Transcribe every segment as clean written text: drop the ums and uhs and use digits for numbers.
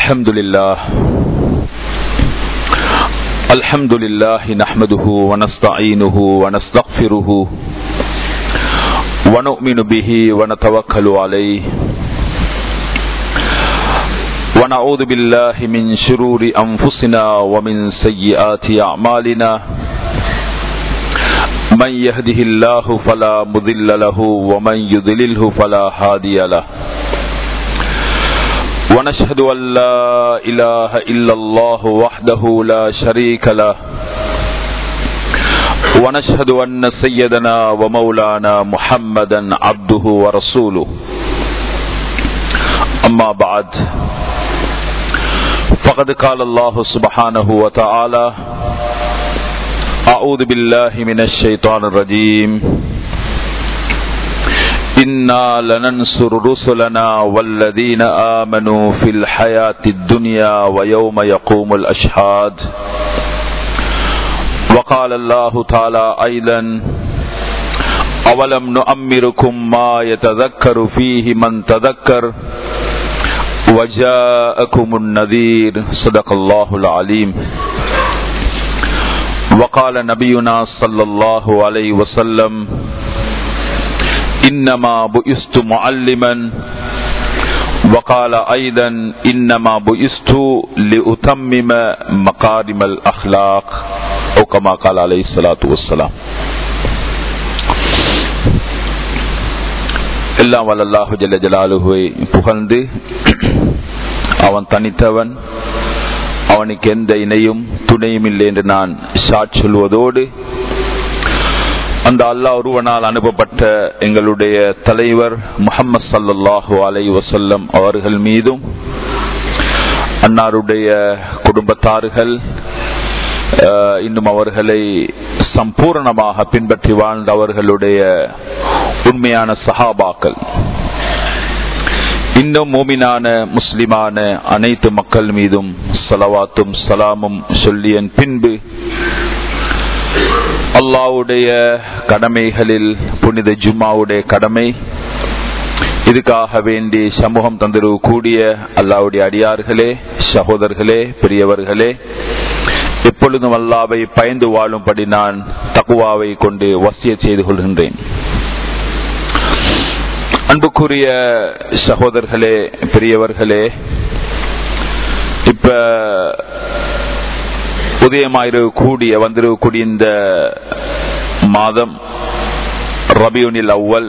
الحمد لله نحمده ونستعينه ونستغفره ونؤمن به ونتوكل عليه ونعوذ بالله من شرور أنفسنا ومن سيئات أعمالنا من يهده الله فلا مضل له ومن يضلله فلا هادي له ونشهد أن لا إله إلا الله وحده لا شريك له ونشهد أن سيدنا ومولانا محمدا عبده ورسوله أما بعد فقد قال الله سبحانه وتعالى أعوذ بالله من الشيطان الرجيم إنا لننصر رسلنا والذين آمنوا في الحياة الدنيا ويوم يقوم الأشهاد وقال الله تعالى أيضا أولم نؤمركم ما يتذكر فيه من تذكر وجاءكم النذير صدق الله العليم وقال نبينا صلى الله عليه وسلم إنما بعثت معلما وقال أيضا إنما بعثت لأتمم مكارم الأخلاق أو كما قال عليه الصلاة والسلام. எல்லாம் வல்ல அல்லாஹ் ஜல்ல ஜலாலுஹுவை புகழ்ந்து அவன் தனித்தவன், அவனுக்கு எந்த இணையும் துணையும் இல்லை என்று நான் சாட்சி சொல்வதோடு அந்த அல்லாஹ் ஒருவனால் அனுப்பப்பட்ட எங்களுடைய தலைவர் முஹம்மது ஸல்லல்லாஹு அலைஹி வஸல்லம் அவர்கள் மீதும் அன்னாருடைய குடும்பத்தார்கள் இன்னும் அவர்களை சம்பூர்ணமாக பின்பற்றி வாழ்ந்த அவர்களுடைய உண்மையான சஹாபாக்கள் இன்னும் மூமினான முஸ்லிமான அனைத்து மக்கள் மீதும் ஸலவாத்தும் ஸலாமும் சொல்லியன் பின்பு அல்லாஹ்வுடைய கடமைகளில் புனித ஜும்மாவுடைய கடமை, இதுக்காக வேண்டி சமூகம் தந்திருக்கக்கூடிய அல்லாஹ்வுடைய அடியார்களே, சகோதரர்களே, பெரியவர்களே, எப்பொழுதும் அல்லாஹ்வை பயந்து வாழும்படி நான் தக்வாவை கொண்டு வசியத் செய்து கொள்கின்றேன். அன்புக்குரிய சகோதரர்களே, பெரியவர்களே, இப்ப வந்திருக்கக்கூடிய இந்த மாதம் ரபியுனில் அவ்வல்,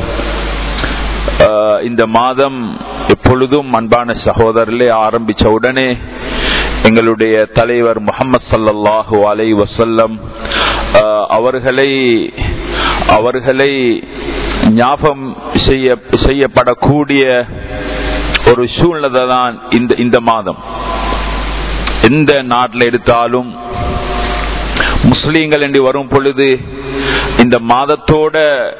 இந்த மாதம் எப்பொழுதும் அன்பான சகோதரர்களே ஆரம்பிச்ச உடனே எங்களுடைய தலைவர் முஹம்மது ஸல்லல்லாஹு அலைஹி வஸல்லம் அவர்களை ஞாபகம் செய்யப்படக்கூடிய ஒரு சூழ்நிலை தான் இந்த மாதம். எந்த நாட்டில் எடுத்தாலும் முஸ்லீம்கள் என்று வரும் பொழுது இந்த மாதத்தோட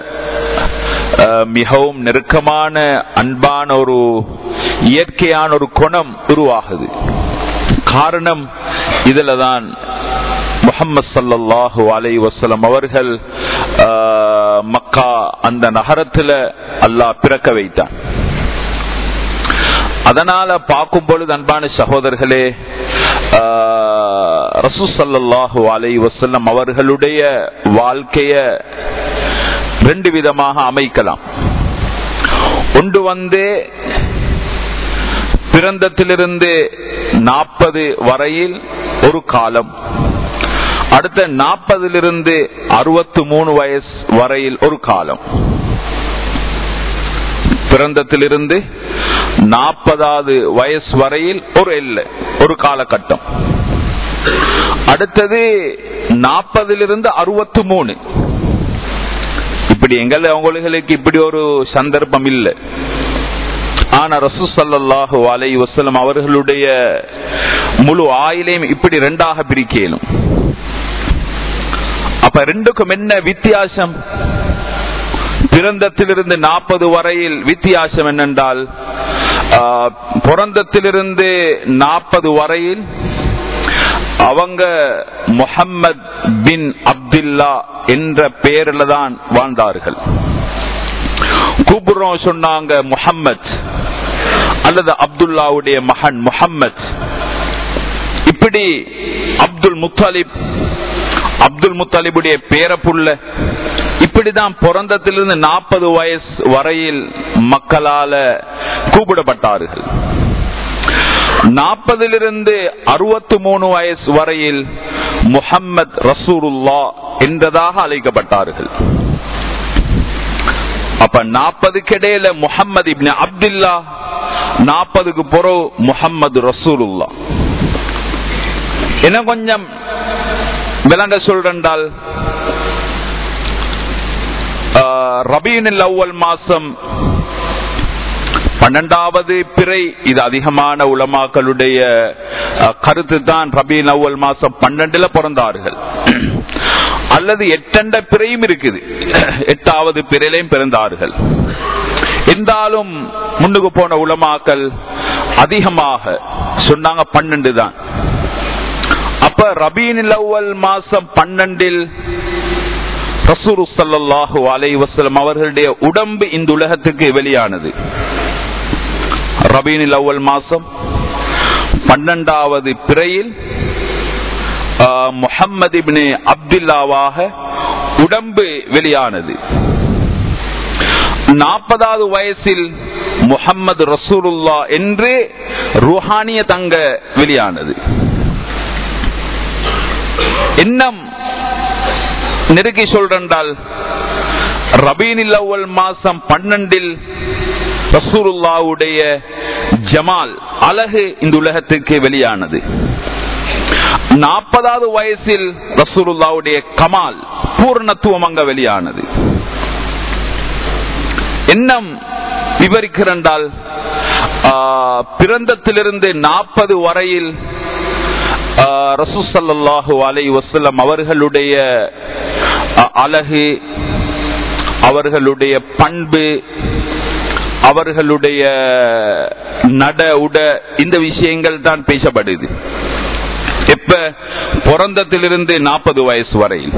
மிகவும் நெருக்கமான அன்பான ஒரு இயற்கையான ஒரு குணம் உருவாகுது. காரணம், இதுல தான் முஹம்மது ஸல்லல்லாஹு அலைஹி வஸல்லம் அவர்கள் மக்கா அந்த நகரத்துல அல்லாஹ் பிறக்க வைத்தான். அதனால பார்க்கும் பொழுது அன்பான சகோதரர்களே, ரசூல் ஸல்லல்லாஹு அலைஹி வஸல்லம் அவர்களுடைய வாழ்க்கைய ரெண்டு விதமாக அமைக்கலாம். ஒன்று பிறந்தத்திலிருந்து 40 வரையில் ஒரு காலம், அடுத்த 40 63 வயசு வரையில் ஒரு காலம். பிறந்தத்திலிருந்து 40வது வயசு வரையில் ஒரு எல்லை, ஒரு காலகட்டம். அடுத்தது 40 63. இப்படி அவங்களுக்கு இப்படி ஒரு சந்தர்ப்பம் இல்லை. ஆனா ரசூல் ஸல்லல்லாஹு அலைஹி வஸல்லம் அவர்களுடைய முழு ஆயுளையும் இப்படி ரெண்டாக பிரிக்கணும். அப்ப ரெண்டுக்கும் என்ன வித்தியாசம்? பிறந்தத்திலிருந்து 40 வரையில் வித்தியாசம் என்னென்றால், பிறந்தத்திலிருந்து 40 வரையில் அவங்க முஹம்மது பின் அப்துல்லா என்ற பெயரில் தான் வாழ்ந்தார்கள். கூப்பிடுறோம் சொன்னாங்க முஹம்மத், அல்லது அப்துல்லாவுடைய மகன் முஹம்மத். இப்படி அப்துல் முத்தலிபுடைய பேரப்புள்ள, இப்படிதான் பிறந்தத்திலிருந்து 40 வயசு வரையில் மக்களால கூப்பிடப்பட்டார்கள். 40 63 வயசு வரையில் முஹம்மத் ரசூலுல்லாஹ் என்றதாக அழைக்கப்பட்டார்கள். அப்ப 40 இடையில முஹம்மது இப்னு அப்துல்லா, 40 பிறகு முஹம்மது ரசூலுல்லாஹ். என்ன கொஞ்சம் விளங்க சொல்றால், ரபீனுல் அவ்வல் மாசம் 12வது பிறை, இது அதிகமான உலமாக்களுடைய கருத்து தான். ரபீனுல் அவ்வல் மாசம் 12 பிறந்தார்கள், அல்லது 8 பிறையும் இருக்குது, 8வது பிறையிலையும் பிறந்தார்கள். இருந்தாலும் முன்னுக்கு போன உலமாக்கள் அதிகமாக சொன்னாங்க 12 தான். அப்ப ரபீனுல் அவ்வல் மாசம் 12 ரசூல் ஸல்லல்லாஹு அலைஹி வஸல்லம் அவர்களுடைய உடம்பு இந்த உலகத்துக்கு வெளியானது. ரபீனுல் அவ்வல் மாசம் 12வது பிறையில் முஹம்மது இப்னு அப்துல்லாவாக உடம்பு வெளியானது. 40வது வயசில் முஹம்மது ரசூலுல்லாஹ் என்று ரூஹானிய தங்க வெளியானது. இன்னும் நெருக்கி சொல்றால், ரபீனுல் அவ்வல் மாசம் 12 ரசூலுல்லாஹ்வுடைய ஜமால், அழகு இந்த உலகத்துக்கு வெளியானது. 40வது வயசில் ரசூலுல்லாஹ்வுடைய கமால், பூர்ணத்துவம் அங்க வெளியானது. இன்னும் விவரிக்கிறால், பிறந்தத்திலிருந்து 40 வரையில் ரசூல் ஸல்லல்லாஹு அலைஹி வஸல்லம் அவர்களுடைய அழகு, அவர்களுடைய பண்பு, அவர்களுடைய நட உட, இந்த விஷயங்கள் தான் பேசப்படுது. எப்ப பிறந்தத்திலிருந்து 40 வயசு வரையில்,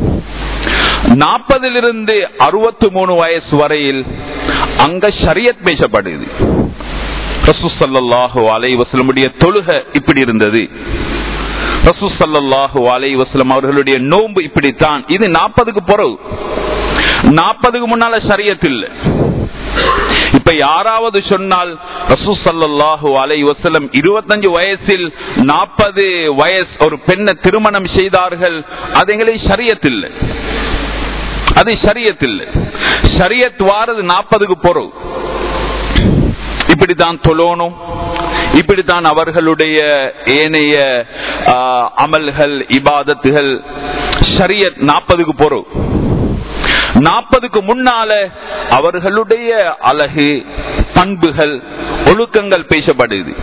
40 63 வயசு வரையில் அங்க ஷரியத் பேசப்படுது. ரசூல் ஸல்லல்லாஹு அலைஹி வஸல்லம் தொழுகை இப்படி இருந்தது, ரசூல் ஸல்லல்லாஹு அலைஹி வஸல்லம் அவர்களுடைய நோன்பு இப்படித்தான். இது 40க்கு பிறகு. 40க்கு முன்னால ஷரியத் இல்லை. இப்ப யாராவது சொன்னால் ரசூல் ஸல்லல்லாஹு அலைஹி வஸல்லம் 25 வயசில் 40 வயசு ஒரு பெண்ணை திருமணம் செய்தார்கள், அது எங்களுக்கு ஷரியத் இல்லை. அது ஷரியத் இல்லை. ஷரியத் வாரது 40க்கு பிறகு. இப்படித்தான் தொழணும், இப்படித்தான் அவர்களுடைய ஏனைய அமல்கள், இபாதத்துகள், ஷரியத் 40க்கு பிறகு. 40க்கு முன்னால அவர்களுடைய அழகு, பண்புகள், ஒழுக்கங்கள் பேசப்படுது.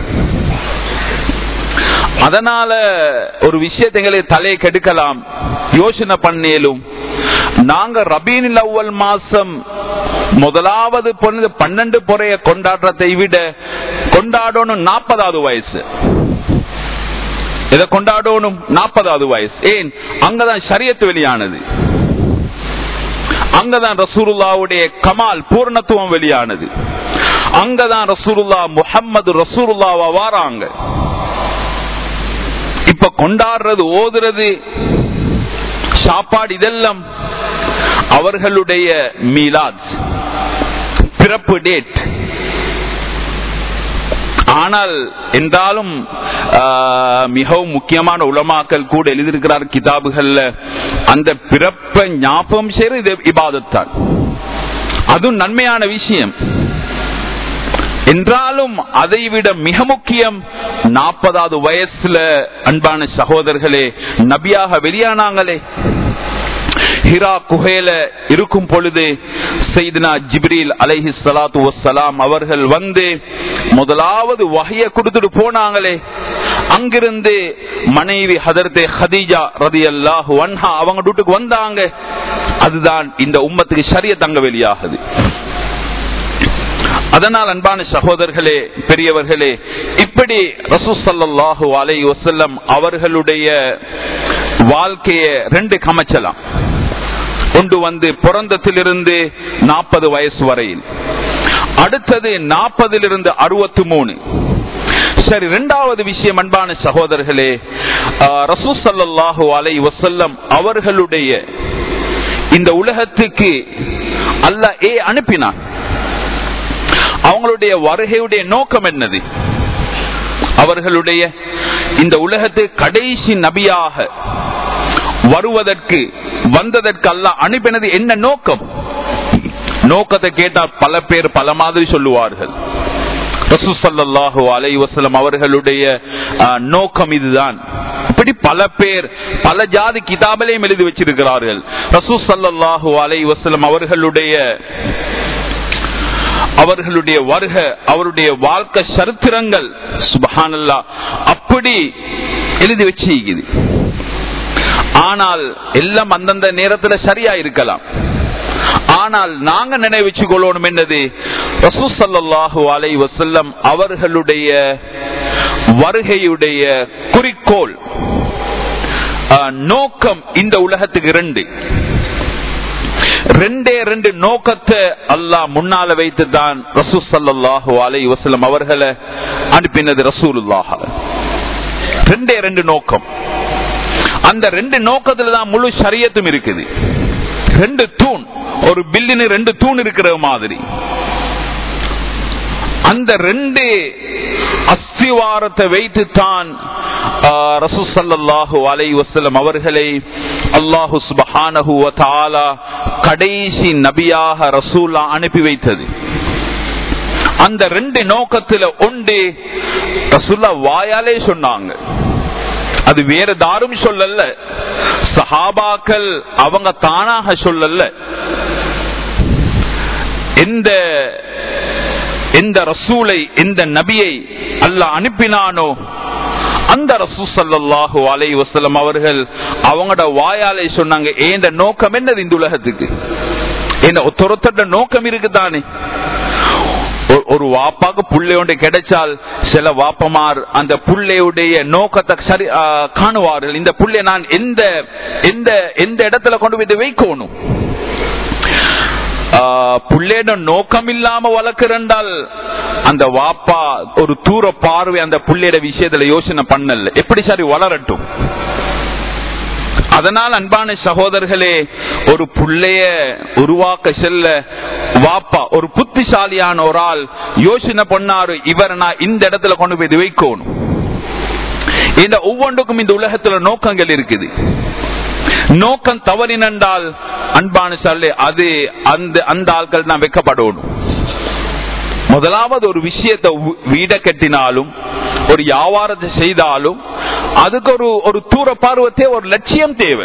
அதனால ஒரு விஷயத்தை தலையை கெடுக்கலாம், யோசனை பண்ணேலும். நாங்க ரபீனுல் அவ்வல் மாசம் முதலாவது 12 பொறைய கொண்டாடுறதை விட கொண்டாடணும் 40வது வயசு. இதை கொண்டாடணும் 40வது வயசு. ஏன்? அங்கதான் ஷரியத் வெளியானது, அங்கதான் ரசூலுல்லாஹ்வுடைய கமால், பூர்ணத்துவம் வெளியானது, அங்கதான் ரசூலுல்லாஹ் முஹம்மது ரசூலுல்லாஹ் வாராங்க. இப்ப கொண்டாடுறது, ஓதுறது, சாப்பாடு, இதெல்லாம் அவர்களுடைய மீலாத், பிறப்பு டேட். ஆனால் என்றாலும் மிகவும் முக்கியமான உலமாக்கள் கூட எழுதியிருக்கிறார் கிதாபுகள்ல, அந்த பிறப்பை ஞாபகம் செய்யறது இபாதத்தான். அதுவும் நன்மையான விஷயம். என்றாலும் அதைவிட மிக முக்கியம் 40வது வயசுல அன்பான சகோதரர்களே நபியாக வெளியானாங்களே. ஹிரா குகையில இருக்கும் பொழுது சையதுனா ஜிப்ரீல் அலைஹி ஸலாத்து வஸ்ஸலாம் அவர்கள் வந்து முதலாவது வஹ்ய கொடுத்துட்டு போனாங்களே. அங்கிருந்து மனைவி ஹதரத்தே ஹதீஜா ரலியல்லாஹு அன்ஹா அவங்க வீட்டுக்கு வந்தாங்க. அதுதான் இந்த உம்மத்துக்கு ஷரியத் அங்க வெளியாகுது. அதனால் அன்பான சகோதரர்களே, பெரியவர்களே, இப்படி ரசூல் ஸல்லல்லாஹு அலைஹி வஸல்லம் அவர்களுடைய வாழ்க்கையை 2 கமச்சலாம். ஒன்று பிறந்தத்திலிருந்து 40 வயசு வரையில், அடுத்தது 40 63. சரி, இரண்டாவது விஷயம் அன்பான சகோதரர்களே, ரசூல் ஸல்லல்லாஹு அலைஹி வஸல்லம் அவர்களுடைய இந்த உலகத்துக்கு அல்லாஹ் அனுப்பினான். அவங்களுடைய வருகையுடைய நோக்கம் என்னது? அவர்களுடைய இந்த உலகத்து கடைசி நபியாக வந்ததற்கு அல்லாஹ் அனுப்பினது என்ன நோக்கம்? நோக்கத்தை கேட்டால் பல பேர் பல மாதிரி சொல்லுவார்கள். ரசூல் ஸல்லல்லாஹு அலைஹி வஸல்லம் அவர்களுடைய நோக்கம் இதுதான். இப்படி பல பேர் பல ஜாதி கிதாபிலையும் எழுதி வச்சிருக்கிறார்கள். ரசூல் ஸல்லல்லாஹு அலைஹி வஸல்லம் அவர்களுடைய வருகை, அவருடைய வாழ்க்கை சரித்திரங்கள் சுப்ஹானல்லாஹ் அப்படி எழுதி வச்சிருக்குது. ஆனால் எல்லாம் அந்தந்த நேரத்தில் சரியா இருக்கலாம். ஆனால் நாங்க நினைவச்சு கொள்ளணும் என்னது? ரசூல் ஸல்லல்லாஹு அலைஹி வஸல்லம் அவர்களுடைய வருகையுடைய குறிக்கோள், நோக்கம் இந்த உலகத்துக்கு ரெண்டே நோக்கத்தை அல்லாஹ் முன்னால வைத்து தான் ரசூல் ஸல்லல்லாஹு அலைஹி வஸல்லம் அவர்களை அனுப்பினது. ரசூலுல்லாஹ் ரெண்டு நோக்கம். அந்த 2 நோக்கத்துல தான் முழு ஷரியத்தும் இருக்குது. 2 தூண், ஒரு பில்டிங் 2 தூண் இருக்கிற மாதிரி. அந்த 2 அஸ்திவாரத்தை வைத்து தான் ரசூல் ஸல்லல்லாஹு அலைஹி வஸல்லம் அவர்களை அல்லாஹ் சுப்ஹானஹு வ தஆலா கடைசி நபியாக ரசூலா அனுப்பி வைத்தது. அந்த 2 நோக்கத்துல ஒன்று ரசூலுல்லாஹ் வாயாலே சொன்னாங்க. அது வேற தாரும் சொல்லல, சஹாபாக்கள் அவங்க தானாக சொல்லல. எந்த ரசூலை, எந்த நபியை அல்லாஹ் அனுப்பினானோ அந்த ரசூல் ஸல்லல்லாஹு அலைஹி வஸல்லம் அவர்கள் அவங்களோட வாயாலே சொன்னாங்க, ஏண்ட நோக்கம் என்னது இந்த உலகத்துக்கு? ஒருத்தர நோக்கம் இருக்குதானே. ஒரு வாப்பாக்கு புள்ளையோட கிடைச்சால் சில வாப்பமார் அந்த புள்ளையுடைய நோக்கத்தை சரி காணுவார்கள். இந்த புள்ளை நான் எந்த இடத்துல கொண்டு போய் வைக்கணும். புள்ளையோட நோக்கம் இல்லாம வளர்க்கிறால் அந்த வாப்பா ஒரு தூர பார்வை அந்த புள்ளையோட விஷயத்துல யோசனை பண்ணல, எப்படி சரி வளரட்டும். அதனால் அன்பான சகோதரர்களே, ஒரு புள்ளைய உருவாக்க செல்ல வாப்பா ஒரு புத்திசாலியான ஒரு ஆள் யோசனை பண்ணாரு, இவர் நான் இந்த இடத்துல கொண்டு போய் வைக்கணும். இந்த ஒவ்வொன்றுக்கும் இந்த உலகத்துல நோக்கங்கள் இருக்குது. நோக்கம் தவறினால் அன்பான சொல்ல அது அந்த ஆட்கள் தான் வைக்கப்படணும். முதலாவது ஒரு விஷயத்தை வீட கட்டினாலும் ஒரு வியாபாரத்தை செய்தாலும் அதுக்கு ஒரு தூர பார்வத்தே ஒரு லட்சியம் தேவை.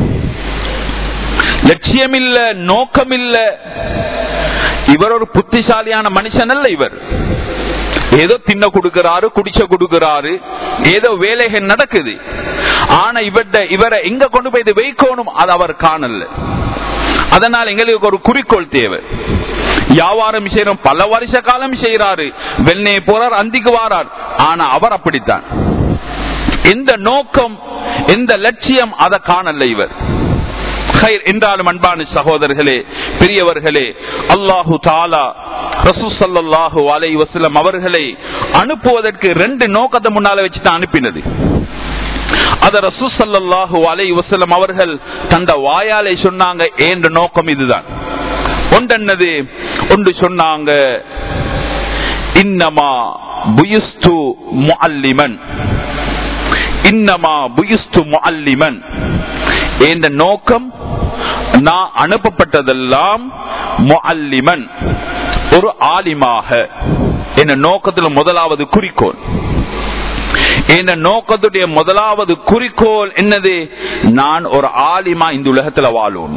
லட்சியம் இல்ல, நோக்கம் இல்ல, இவர் ஒரு புத்திசாலியான மனுஷன் அல்ல. இவர் ஏதோ தின்ன கொடுக்கிறாரு, குடிச்ச கொடுக்கிறாரு, ஏதோ வேலைகள் நடக்குது. ஆனா இவரை எங்க கொண்டு போய் வைக்கணும் அது அவர் காணல. அதனால் எங்களுக்கு ஒரு குறிக்கோள் தேவை. வியாபாரம் செய்யறோம், பல வருஷ காலம் செய்யறாரு, வெள்ளையை போறார், அந்திக்கு வாரார். ஆனா அவர் அப்படித்தான். எந்த நோக்கம், எந்த லட்சியம் அதை காணல இவர். என்றாலும் அன்பான சகோதரர்களே, பெரியவர்களே, அல்லாஹு தஆலா ரசூல் ஸல்லல்லாஹு அலைஹி வஸல்லம் அவர்களை அனுப்புவதற்கு 2 நோக்கத்தை முன்னால வச்சுதான் அனுப்பினது. அத ரசூல் ஸல்லல்லாஹு அலைஹி வஸல்லம் அவர்கள் தந்த வாயாலே சொன்னாங்க, என்ற நோக்கம் இதுதான். ஒன்றென்னது? ஒன்று சொன்னாங்க, இன்னமா புயிஸ்து முஅல்லிமன், இன்னமா புயிஸ்து முஅல்லிமன். என்ற நோக்கம், நான் அனுப்பப்பட்டதெல்லாம் முஅல்லிமன், ஒரு ஆலிமாக. என்ற நோக்கத்தில் முதலாவது குறிக்கோள், என்ற நோக்கத்துடைய முதலாவது குறிக்கோள் என்னது? நான் ஒரு ஆலிமா இந்த உலகத்தில் வாழும்.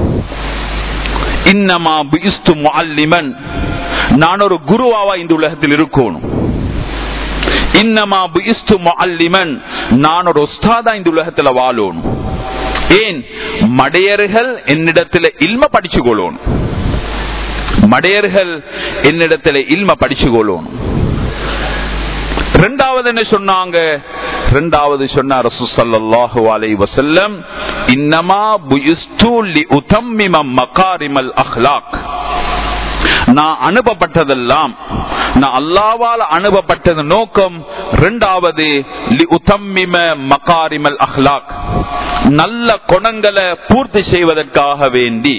இன்னமா புயிஸ்து முஅல்லிமன், நான் ஒரு குருவாவா இந்த உலகத்தில் இருக்கணும். இன்னமா புயிஸ்து முஅல்லிமன், நான் ஒரு உஸ்தாதா இந்த உலகத்தில் வாழணும். ஏன்? மடையர்கள் என்னிடத்தில் இல்ம படிச்சு கொள்ளணும். மடையர்கள் என்னிடத்தில் இல்ம படிச்சு கொள்ளணும். இரண்டாவது என்ன சொன்னாங்க? இரண்டாவது சொன்னார் ரசூல் ஸல்லல்லாஹு அலைஹி வஸல்லம், இன்னமா புயிஸ்து லிஉதம்மிம மகாரிமல் அக்லாக். நான் அனுப்பப்பட்டதெல்லாம் நான் அல்லாஹ்வால் அனுப்பப்பட்டது நோக்கம். இரண்டாவது லிஉதம்மிம மகாரிமல் அஹ்லாக், நல்ல குணங்களை பூர்த்தி செய்வதற்காக வேண்டி.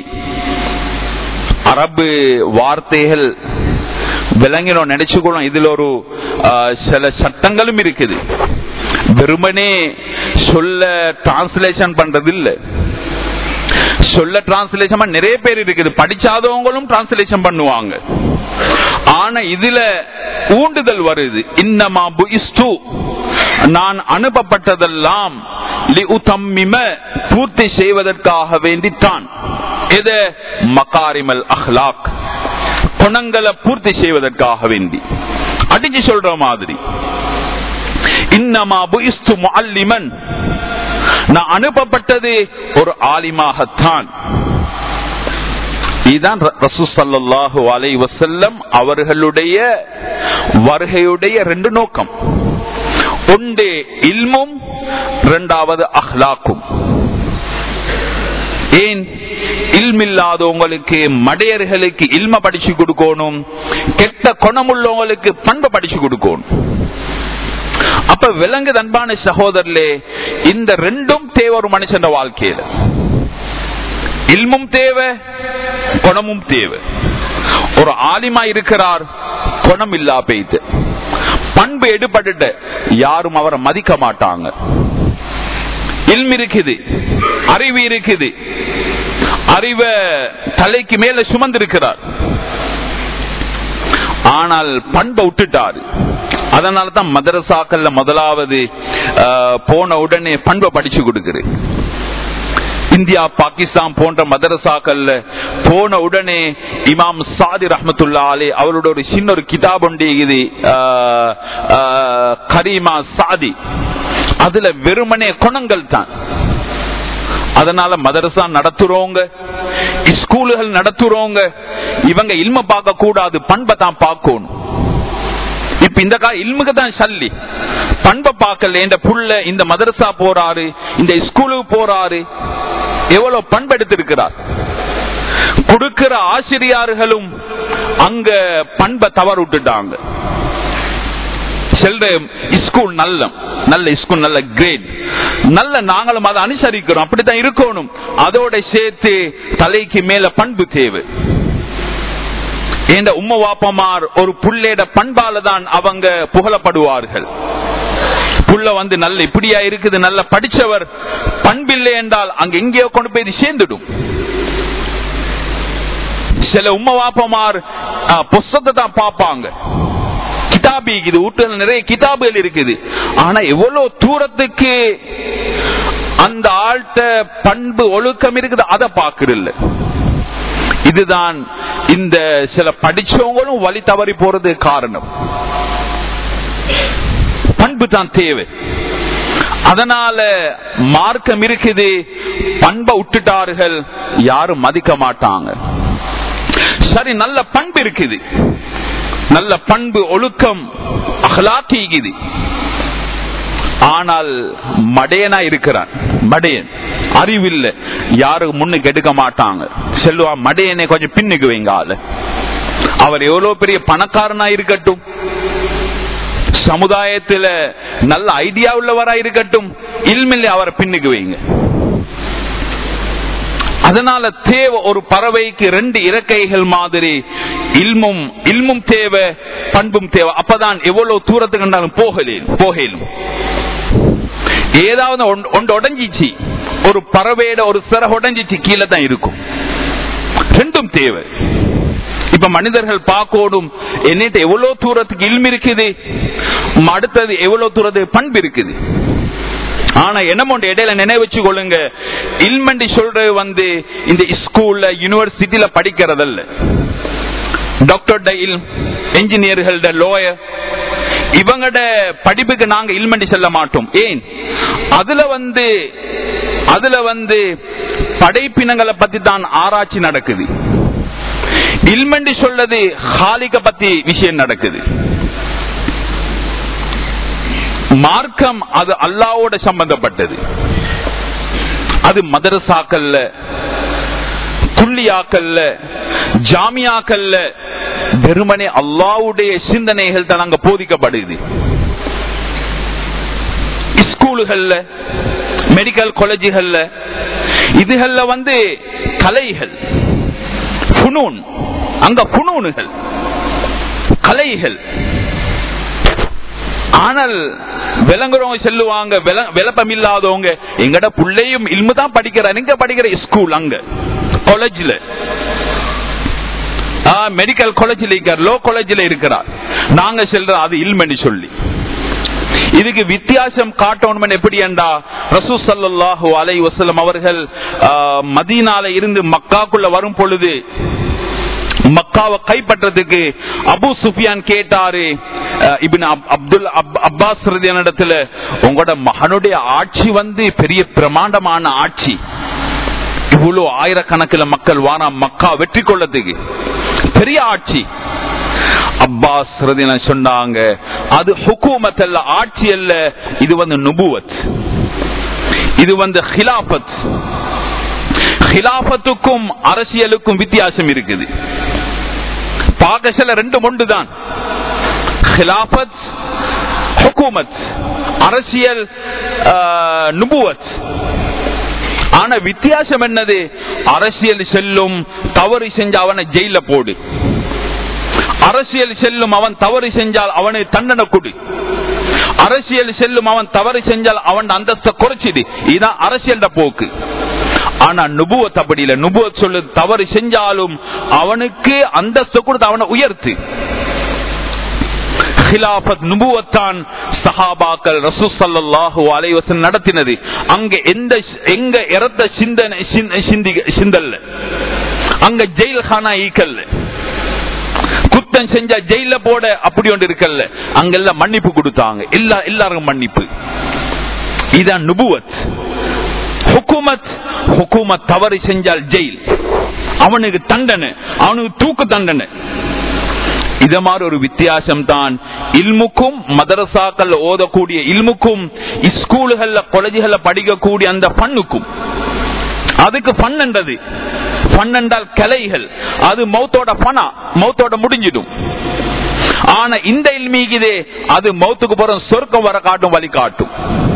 அரபு வார்த்தைகள் விளங்கினோம் நினைச்சுக்கணும். இதுல ஒரு சில சட்டங்களும் இருக்குது. வெறுமனே சொல்ல டிரான்ஸ்லேஷன் பண்றது இல்ல. சொல்ல டிரான்ஸ்லேஷன் நிறைய பேர் இருக்குது, படிச்சாதவங்களும் டிரான்ஸ்லேஷன் பண்ணுவாங்க. ஆனா இதுல ஊண்டுதல் வருது. இன்னமா புஇஸ்து, நான் அனுப்பப்பட்டதெல்லாம் லிஉதம்மிம, பூர்த்தி செய்வதற்காக வேண்டித்தான். இது மகாரிமல் அஹ்லாக், குணங்களை பூர்த்தி செய்வதற்காக வேண்டி. அடிச்சு சொல்ற மாதிரி இன்னமா புஇஸ்து முஅல்லிமன், நான் அனுப்பப்பட்டது ஒரு ஆலிமாகத்தான். இதுதான் ரசூல் ஸல்லல்லாஹு அலைஹி வஸல்லம் அவர்களுடைய வருகையுடைய ரெண்டு நோக்கம். ஒன்று இல்மும், இரண்டாவது அஹ்லாக்கும். ஏன் இல்மில்லாதவங்களுக்கு மடையர்களுக்கு இல்ம படிச்சு கொடுக்கணும், கெட்ட குணமுள்ளவங்களுக்கு பண்பை படிச்சு கொடுக்கணும். அப்ப விலங்கு அன்பான சகோதரர்களே, இந்த ரெண்டும் தேவை ஒரு மனுஷன் வாழ்க்கையில. இல்மும் தேவை, குணமும் தேவை. ஒரு ஆலிமா இருக்கிறார், குணம் இல்லா போயிட்டு பண்பு எடுபட்டு யாரும் அவரை மதிக்க மாட்டாங்க. இல்மு இருக்குது, அறிவு இருக்குது, அறிவை தலைக்கு மேல சுமந்திருக்கிறார், ஆனால் பண்பை விட்டுட்டாரு. அதனால தான் மதரசாக்கள்ல முதலாவது போன உடனே பண்பை படிச்சு கொடுக்குது. இந்தியா பாகிஸ்தான் போன்ற மதரசாக்கள்ல போன உடனே இமாம் சாதி ரஹ்மத்துல்லாஹி அலைஹி அவரோட ஒரு சின்ன ஒரு கிதாப் உண்டு, இது கரீமா சாதி. அதுல வெறுமனே குணங்கள் தான். அதனால மதரசா நடத்துறோங்க, ஸ்கூலுகள் நடத்துறோங்க, இவங்க இல்ம பார்க்க கூடாது, பண்பை தான் பார்க்கணும். இப்ப இந்த இல்முக்கு தான் சல்லி, பண்பை பார்க்கல. இந்த புள்ள இந்த மதரசா போறாரு, இந்த ஸ்கூலுக்கு போறாரு, எவ்வளவு பண்பு எடுத்திருக்கிறார். கொடுக்கிற ஆசிரியர்களும் அங்க பண்பை தவறு விட்டுட்டாங்க. செல்ற ஸ்கூல் நல்ல ஸ்கூல், நல்ல கிரேட், நல்ல நாங்களும் அதை அனுசரிக்கிறோம், அப்படித்தான் இருக்கணும். அதோட சேர்த்து தலைக்கு மேல பண்பு தேவை. இந்த உம்ம வாப்பமார் ஒரு புள்ளேட பண்பால தான் அவங்க புகழப்படுவார்கள். புள்ள வந்து நல்ல இப்படியா இருக்குது, நல்ல படிச்சவர், பண்பில்லை என்றால் அங்க எங்கேயோ கொண்டு போய் சேர்ந்துடும். சில உம்ம வாப்பமார் புஸ்தகத்தை தான் பார்ப்பாங்க, கிதாபி இருக்குது, வீட்டுல நிறைய கிதாபுகள் இருக்குது, ஆனா எவ்வளவு தூரத்துக்கு அந்த ஆள்கிட்ட பண்பு ஒழுக்கம் இருக்குது அதை பார்க்கறதில்ல. இதுதான் இந்த சில படிச்சவங்களும் வழி தவறி போறது காரணம். பண்பு தான் தேவை. அதனால மார்க்கம் இருக்குது, பண்பை விட்டுட்டார்கள், யாரும் மதிக்க மாட்டாங்க. சரி, நல்ல பண்பு இருக்குது, நல்ல பண்பு ஒழுக்கம் அஹ்லாக்கீகுது, ஆனால் மடையனா இருக்கிறான். மடையன் அறிவில்லை, யாருக்கு முன்னுக்கு எடுக்க மாட்டாங்க. செல்வா மடையனை கொஞ்சம் பின்னுக்கு வைங்க. ஆளு அவர் எவ்வளவு பெரிய பணக்காரனா இருக்கட்டும், சமுதாயத்துல நல்ல ஐடியா உள்ளவரா இருக்கட்டும், இல்மில்லை அவரை பின்னுக்கு வைங்க. அதனால தேவை ஒரு பறவைக்கு ரெண்டு இறக்கைகள் மாதிரி இல்மும் தேவை, பண்பும் தேவை. அப்பதான் எவ்வளவு தூரத்துக்கு கண்டாலும் போகலும். ஏதாவது ஒன்று உடஞ்சிச்சு, ஒரு பறவையோட ஒரு சிற உடஞ்சிச்சு, கீழே தான் இருக்கும். ரெண்டும் தேவை. இப்ப மனிதர்கள் பார்க்கணும், என்னிட்ட எவ்வளவு தூரத்துக்கு இல்மு இருக்குது, அடுத்தது எவ்வளவு தூரத்துக்கு பண்பு இருக்குது. ஆனா என்னமோ இடையில நினைவச்சு கொள்ளுங்க, இல்மண்டி சொல்றது வந்து இந்த ஸ்கூல்ல யூனிவர்சிட்டியில படிக்கிறதல்ல. டாக்டர் என்ஜினியர்கள், லோயர், இவங்கட படிப்புக்கு நாங்க இல்மண்டி செல்ல மாட்டோம். ஏன்? அதுல வந்து படைப்பினங்களை பத்தி தான் ஆராய்ச்சி நடக்குது. இல்மண்டி சொல்றது ஹாலிக பத்தி விஷயம் நடக்குது. மார்க்கம் அது அல்லாஹ்வோட சம்பந்தப்பட்டது. அது மதரசாக்கள்ல, குல்லியாக்கள்ல, ஜாமியாக்கள்ல வெறுமனே அல்லாஹ்வுடைய சிந்தனைகள் தான் அங்க போதிக்கப்படுது. ஸ்கூலுகள்ல, மெடிக்கல் காலேஜுகள்ல, இதுகள்ல கலைகள், ஃபுனூன், அங்க ஃபுனூன்கள், கலைகள். ஆனால் விளங்குறவங்க சொல்லுவாங்க, விளப்பம் இல்லாதவங்க, எங்கட பிள்ளையும் இல்மு தான் படிக்கிறார், எங்க படிக்கிற ஸ்கூல், அங்க காலேஜ்ல, மெடிக்கல் காலேஜ்ல இருக்கிறார், லோ காலேஜ்ல இருக்கிறார், நாங்க செல்றோம் அது இல்மன்னு சொல்லி. இதுக்கு வித்தியாசம் காட்டணும். எப்படி என்றா, ரசூல் ஸல்லல்லாஹு அலைஹி வஸல்லம் அவர்கள் மதீனால இருந்து மக்காக்குள்ள வரும் பொழுது, மக்காவை கைப்பற்றதுக்கு அபூ சுஃபியான் கேட்டாரு இப்னு அப்பாஸ் ரலியல்லாஹு, உங்களோட மகனுடைய ஆட்சி பெரிய பிரமாண்டமான ஆட்சி, இவ்வளவு ஆயிரக்கணக்கில் மக்கள் வாரா மக்கா வெற்றி கொள்ளதுக்கு பெரிய ஆட்சி. அப்பாஸ் ரலியல்லாஹு சொன்னாங்க, அது ஹுகூமத் அல்ல, ஆட்சி அல்ல, இது நுபுவத், இது ஹிலாஃபத். ஹிலாஃபத்துக்கும் அரசியலுக்கும் வித்தியாசம் இருக்குது. பாகசல ரெண்டு ஒன்றுதான், ஹிலாஃபத் ஹுகூமத், அரசியல் நுபுவத். ஆனா வித்தியாசம் என்னது? அரசியல் செல்லும், தவறு செஞ்சா அவனை ஜெயில போடு, அரசியல் செல்லும் அவன் தவறு செஞ்சால் அவனை தண்டனை கொடு, அரசியல் செல்லும் அவன் தவறு செஞ்சால் அவன் அந்தஸ்தை குறைச்சிடு. இதுதான் அரசியல் போக்கு. ஆனா நுபுவத் அப்படி இல்லை. நுபுவத் சொல்லு, தவறு செஞ்சாலும் அவனுக்கு அந்தஸ்து கொடுத்து அவனை உயர்த்து. ஹிலாஃபத் நுபுவத்தான் சஹாபாக்கள் ரசூல் ஸல்லல்லாஹு அலைஹி வஸல்லம் நடத்தினது. அங்க எங்க இரத்த சிந்தல்ல, அங்க ஜெயில் கானா ஈக்கல்ல, குத்தம் செஞ்சா ஜெயில போட அப்படி ஒன்று இருக்கல்ல, அங்கெல்லாம் மன்னிப்பு கொடுத்தாங்க, எல்லாருக்கும் மன்னிப்பு. இதான் நுபுவத். ஹுக்குமத், ஹுக்குமத் தவறு செஞ்சால் ஜெயில், அவனுக்கு தண்டனை, அவனுக்கு தூக்கு தண்டனை. இத மாதிரி ஒரு வித்தியாசம் தான் இல்முக்கும், மதரசாக்கள் ஓதக்கூடிய இல்முக்கும், ஸ்கூலுகள்ல காலேஜ்கள்ல படிக்கக்கூடிய அந்த ஃபன்னுக்கும். அதுக்கு ஃபன் என்றது, ஃபன் என்றால் கலைகள், அது மௌத்தோட ஃபனா, மௌத்தோட முடிஞ்சிடும். ஆனா இந்த இல்மிக்குதே, அது மௌத்துக்கு போற சொர்க்கம் வர காட்டும், வழி காட்டும்.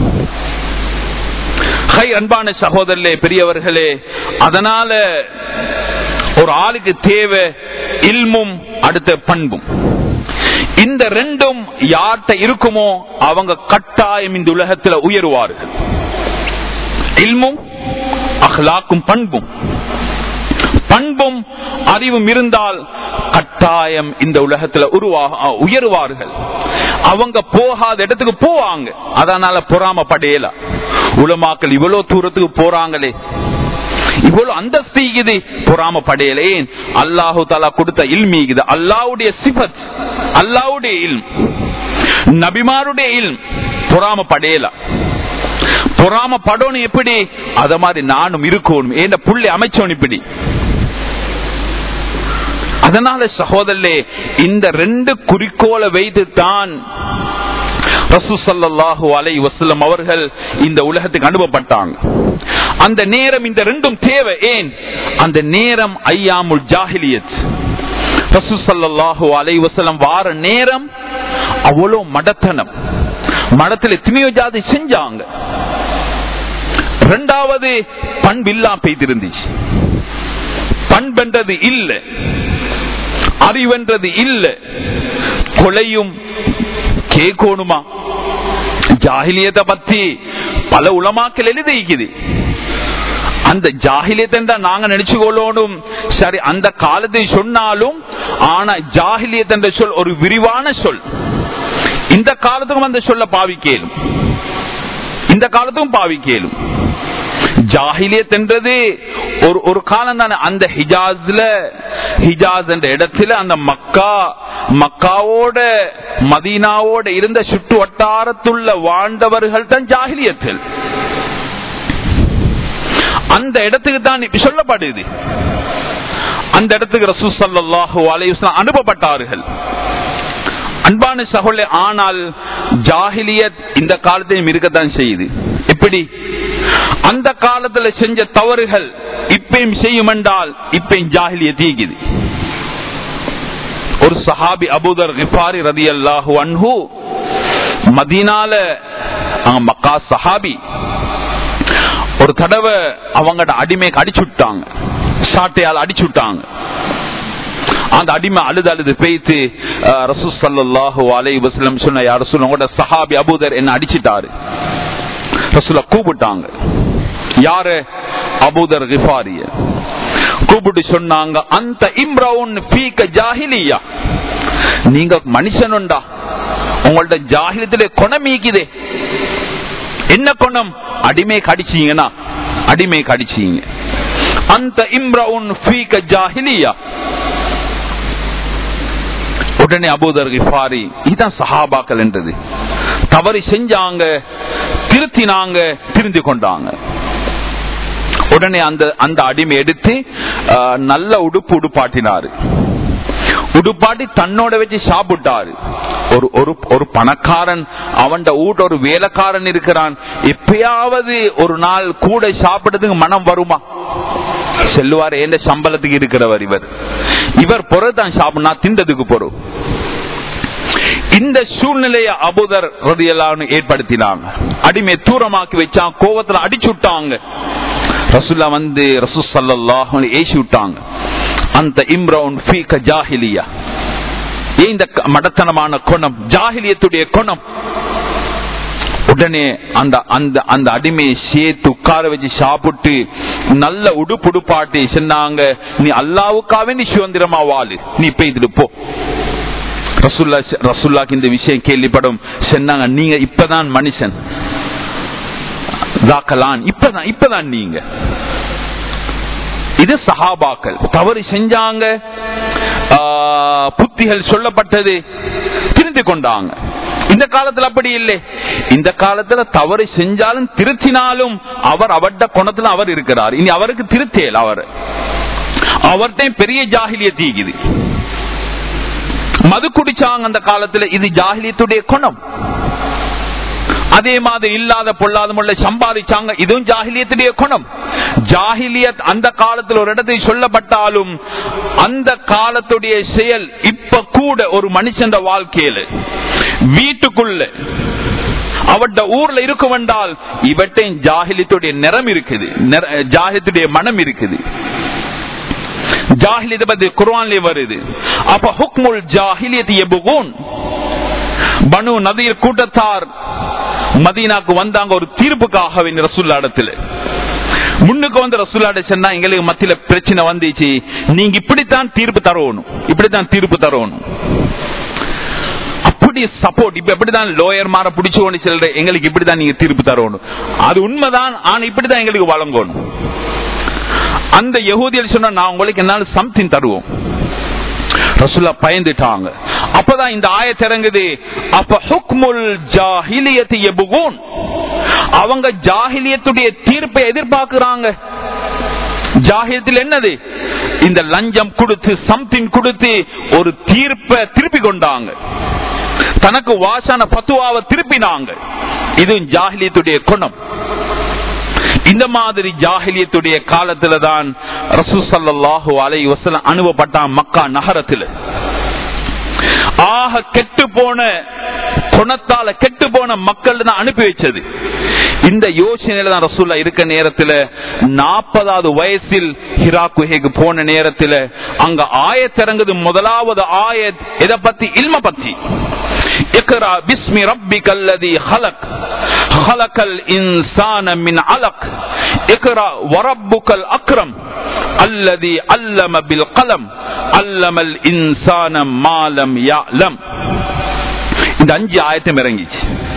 அன்பான சகோதரர்களே, பெரியவர்களே, அதனால ஒரு ஆளுக்கு தேவை இல்மும் அடுத்த பண்பும். இந்த ரெண்டும் யார்கிட்ட இருக்குமோ அவங்க கட்டாயம் இந்த உலகத்தில் உயருவார்கள். இல்மும் அஹ்லாக்கும் பண்பும், பண்பும் அறிவும் இருந்தால் கட்டாயம் இந்த உலகத்தில் உயருவார்கள். அவங்க போகாத இடத்துக்கு போவாங்க. அதனால பொறாமப்படையல. உலமாக்கள் இவ்வளவு தூரத்துக்கு போறாங்களே, இவ்வளவு அந்தஸ்து பொறாமப்படையல. ஏன்? அல்லாஹு தஆலா கொடுத்த இல்மிக்குது, அல்லாஹ்வுடைய சிஃபத், அல்லாஹ்வுடைய இல்ம், நபிமாருடைய இல்ம். பொறாமப்படையல. பொறாமப்படணும் எப்படி? அத மாதிரி நானும் இருக்கணும், ஏன் புள்ளி அமைச்சோன் இப்படி. அதனால சகோதரர்களே, இந்த ரெண்டு குறிக்கோளை வைத்து தான் ரசூல் ஸல்லல்லாஹு அலைஹி வஸல்லம் அவர்கள் இந்த உலகத்துக்கு அனுப்பப்பட்டாங்க. அந்த நேரம் இந்த ரெண்டும் தேவை. ஏன்? அந்த நேரம் ஐயாமுல் ஜாஹிலியத். ரசூல் ஸல்லல்லாஹு அலைஹி வஸல்லம் வார நேரம் அவ்வளவு மடத்தனம், மடத்தில் எத்தனையோ ஜாதி செஞ்சாங்க. இரண்டாவது பண்பில்லா பெய்திருந்துச்சு. பண்பென்றது இல்ல, அறிவென்றது இல்ல. கொலையும் கேட்கணுமா? ஜாஹிலியத்தை பத்தி பல உலமாக்கள் எழுதிக்குது. அந்த ஜாஹிலியத்தை நாங்க நினைச்சு கொள்ளணும். சரி, அந்த காலத்தை சொன்னாலும், ஆனா ஜாஹிலியத் என்ற சொல் ஒரு விரிவான சொல். இந்த காலத்துக்கும் அந்த சொல்ல பாவிக்கலும், இந்த காலத்துக்கும் பாவிக்கலும். ஜாஹிலியத் என்றது ஒரு காலம் தானே. அந்த ஹிஜாஸ் என்ற இடத்துல அந்த மக்காவோட மதீனாவோட இருந்த சுற்று வட்டாரத்துள்ள வாழ்ந்தவர்கள் தான் ஜாஹிலியத்தில். அந்த இடத்துக்கு தான் சொல்லப்படுது. அந்த இடத்துக்கு ரசூல் ஸல்லல்லாஹு அலைஹி வஸல்லம் அனுப்பப்பட்டார்கள். அன்பான சகோதரர்களே, ஆனால் ஜாஹிலியத் இந்த காலத்திலும் இருக்கத்தான் செய்யுது. எப்படி? அந்த காலத்துல செஞ்ச தவறுகள் இப்பயும் செய்யும் என்றால் இப்பயும் ஜாஹிலியத் தீக்குது. ஒரு சஹாபி அபூதர் கிஃபாரி ரலியல்லாஹு அன்ஹு மதீனால மக்கா சஹாபி ஒரு தடவை அவங்கட அடிமைக்கு அடிச்சுட்டாங்க, சாட்டையால் அடிச்சுட்டாங்க. அந்த அடிமை அழுது பேய்த்து ரசூல் ஸல்லல்லாஹு அலைஹி வஸல்லம் சொன்ன, யா ரசூல், உங்களோட சஹாபி அபூதர் என்ன அடிச்சிட்டாரு. ரசூலை கூப்பிட்டாங்க. யாரு? அபூதர் கிஃபாரிய கூப்பிட்டு சொன்னாங்க, அந்த இம்ரவுன் ஃபீக ஜாஹிலியா, நீங்க மனுஷனுண்டா, உங்கள்ட்ட ஜாஹிலியத்திலே குணம் மீக்குதே. என்ன குணம்? அடிமை கடிச்சீங்கன்னா, அடிமை கடிச்சீங்க. அந்த இம்ரவுன் ஃபீக ஜாஹிலியா. உடனே அபூதர் கிஃபாரி, இதுதான் சஹாபாக்கள் என்றது. தவறு செஞ்சாங்க, திருத்தினாங்க, திரிந்து கொண்டாங்க. உடனே அந்த அடிமை எடுத்து நல்ல உடுப்பு உடுப்பாட்டினாரு. உடுப்பாட்டி தன்னோட வச்சு சாப்பிட்டாரு. ஒரு பணக்காரன், அவன் வீட்டு ஒரு வேலைக்காரன் இருக்கிறான், எப்பயாவது ஒரு நாள் கூட சாப்பிடுறதுக்கு மனம் வருமா? செல்லுவார், எந்த சம்பளத்துக்கு இருக்கிறவர் இவர் பொறுத்தான் சாப்பிடா திண்டதுக்கு பொறும். இந்த சூழ்நிலையை அபூதர் ரலியல்லாஹு அன்ஹு ஏற்படுத்தினாங்க. அடிமை தூரமாக்கி வச்சான், கோவத்துல அடிச்சுட்டாங்க. ரசூலுல்லாஹ் வந்து ரசூல் ஸல்லல்லாஹு அலைஹி ஏசி விட்டாங்க. அந்த இம்ரவுன் ஃபீக ஜாஹிலியா, இந்த மடத்தனமான குணம், ஜாஹிலியத்துடைய குணம். உடனே அந்த அடிமையை சேர்த்து உட்கார வச்சு சாப்பிட்டு நல்ல உடுப்புடுப்பாட்டி சொன்னாங்க, நீ அல்லாஹ்வுக்காக நீ சுதந்திரமா வாழு, நீ பெய்துட்டு போ. ரசூலுல்லாஹ்க்கு இந்த விஷயம் கேள்விப்படும். சொன்னாங்க, நீங்க இப்பதான் மனுஷன், இப்பதான் நீங்க. இது சஹாபாக்கள். தவறு செஞ்சாங்க, புத்திகள் சொல்லப்பட்டது, திரிந்து கொண்டாங்க. இந்த காலத்துல அப்படி இல்லை. இந்த காலத்துல தவறு செஞ்சாலும் திருத்தினாலும் அவர் அவருடைய குணத்துல அவர் இருக்கிறார். இனி அவருக்கு திருத்தேல், அவர்கிட்ட பெரிய ஜாஹிலியத் தீக்குது. மது குடிச்சாங்க அந்த காலத்துல, இது ஜாஹிலியத்துடைய குணம். அதே மாதிரி இல்லாத பொல்லாத முள்ள சம்பாதிச்சாங்க, இதுவும் ஜாஹிலியத்துடைய குணம். ஜாஹிலியத் அந்த காலத்தில் ஒரு இடத்தில் சொல்லப்பட்டாலும் அந்த காலத்துடைய செயல் இப்ப கூட ஒரு மனுஷன் வாழ்க்கையில வீட்டுக்குள்ள அவட ஊர்ல இருக்கும் என்றால் இவற்றை ஜாஹிலியத்துடைய நிறம் இருக்குது, ஜாஹிலியத்துடைய மனம் இருக்குது. ஜாஹிலியத்தை பத்தி குர்ஆன்ல வருது. அப்ப ஹுக்முல் ஜாஹிலியத் யபூன், பனு நதீர் கூட்டத்தார் மதீனாக்கு வந்தாங்க ஒரு தீர்ப்புக்காக ரசூலுல்லாஹ் இடத்துல. முன்னுக்கு வந்து ரசூலுல்லாஹ் சொன்னா, எங்களுக்கு மத்தியில பிரச்சனை வந்துச்சு, நீங்க இப்படித்தான் தீர்ப்பு தரணும், இப்படித்தான் தீர்ப்பு தரணும். அப்படி சப்போர்ட், இப்ப எப்படிதான் லோயர் மாற பிடிச்சோன்னு சொல்ற, எங்களுக்கு இப்படிதான் நீங்க தீர்ப்பு தரணும். அது உண்மைதான், ஆனா இப்படிதான் எங்களுக்கு வழங்கணும். அந்த யஹூதியர் சொன்னா, நான் உங்களுக்கு என்னால சம்திங் தருவோம். ரசூலுல்லாஹ் பயந்துட்டாங்க. அப்பதான் இந்த ஆயத் இறங்குது. அப்ப ஹுக்முல் ஜாஹிலியத் யபூன், அவங்க ஜாஹிலியத்துடைய தீர்ப்பை எதிர்பார்க்கிறாங்க. ஜாஹிலியத்தில் என்னது? இந்த லஞ்சம் கொடுத்து சம்திங் கொடுத்து ஒரு தீர்ப்பை திருப்பி கொண்டாங்க, தனக்கு வாசான ஃபத்வாவை திருப்பினாங்க. இது ஜாஹிலியத்துடைய குணம். இந்த மாதிரி ஜாஹிலியத்துடைய காலத்துல தான் ரசூல் ஸல்லல்லாஹு அலைஹி வஸல்லம் அனுபவப்பட்டான். மக்கா நகரத்தில் ஆக கெட்டு போன குணத்தால கெட்டு போன மக்கள் தான் அனுப்பி வச்சது. இந்த யோசனையில தான் ரசூலுல்லாஹ் இருக்க நேரத்தில் 40வது வயசில் ஹிரா குகைக்கு போன நேரத்தில் அங்க ஆயத் இறங்குது. முதலாவது ஆயத் எதை பத்தி? இல்ம பத்தி. இக்ரா பிஸ்மி ரப்பிக்கல்லதி ஹலக் ஹலக்கல் இன்சான மின் அலக் இக்ரா வரப்புக்கல் அக்ரம் அல்லதி அல்லம பில் கலம் அல்லமல் இன்சான மாலம் யஅலம். இந்த 5 ஆயத்தும் இறங்கிச்சு.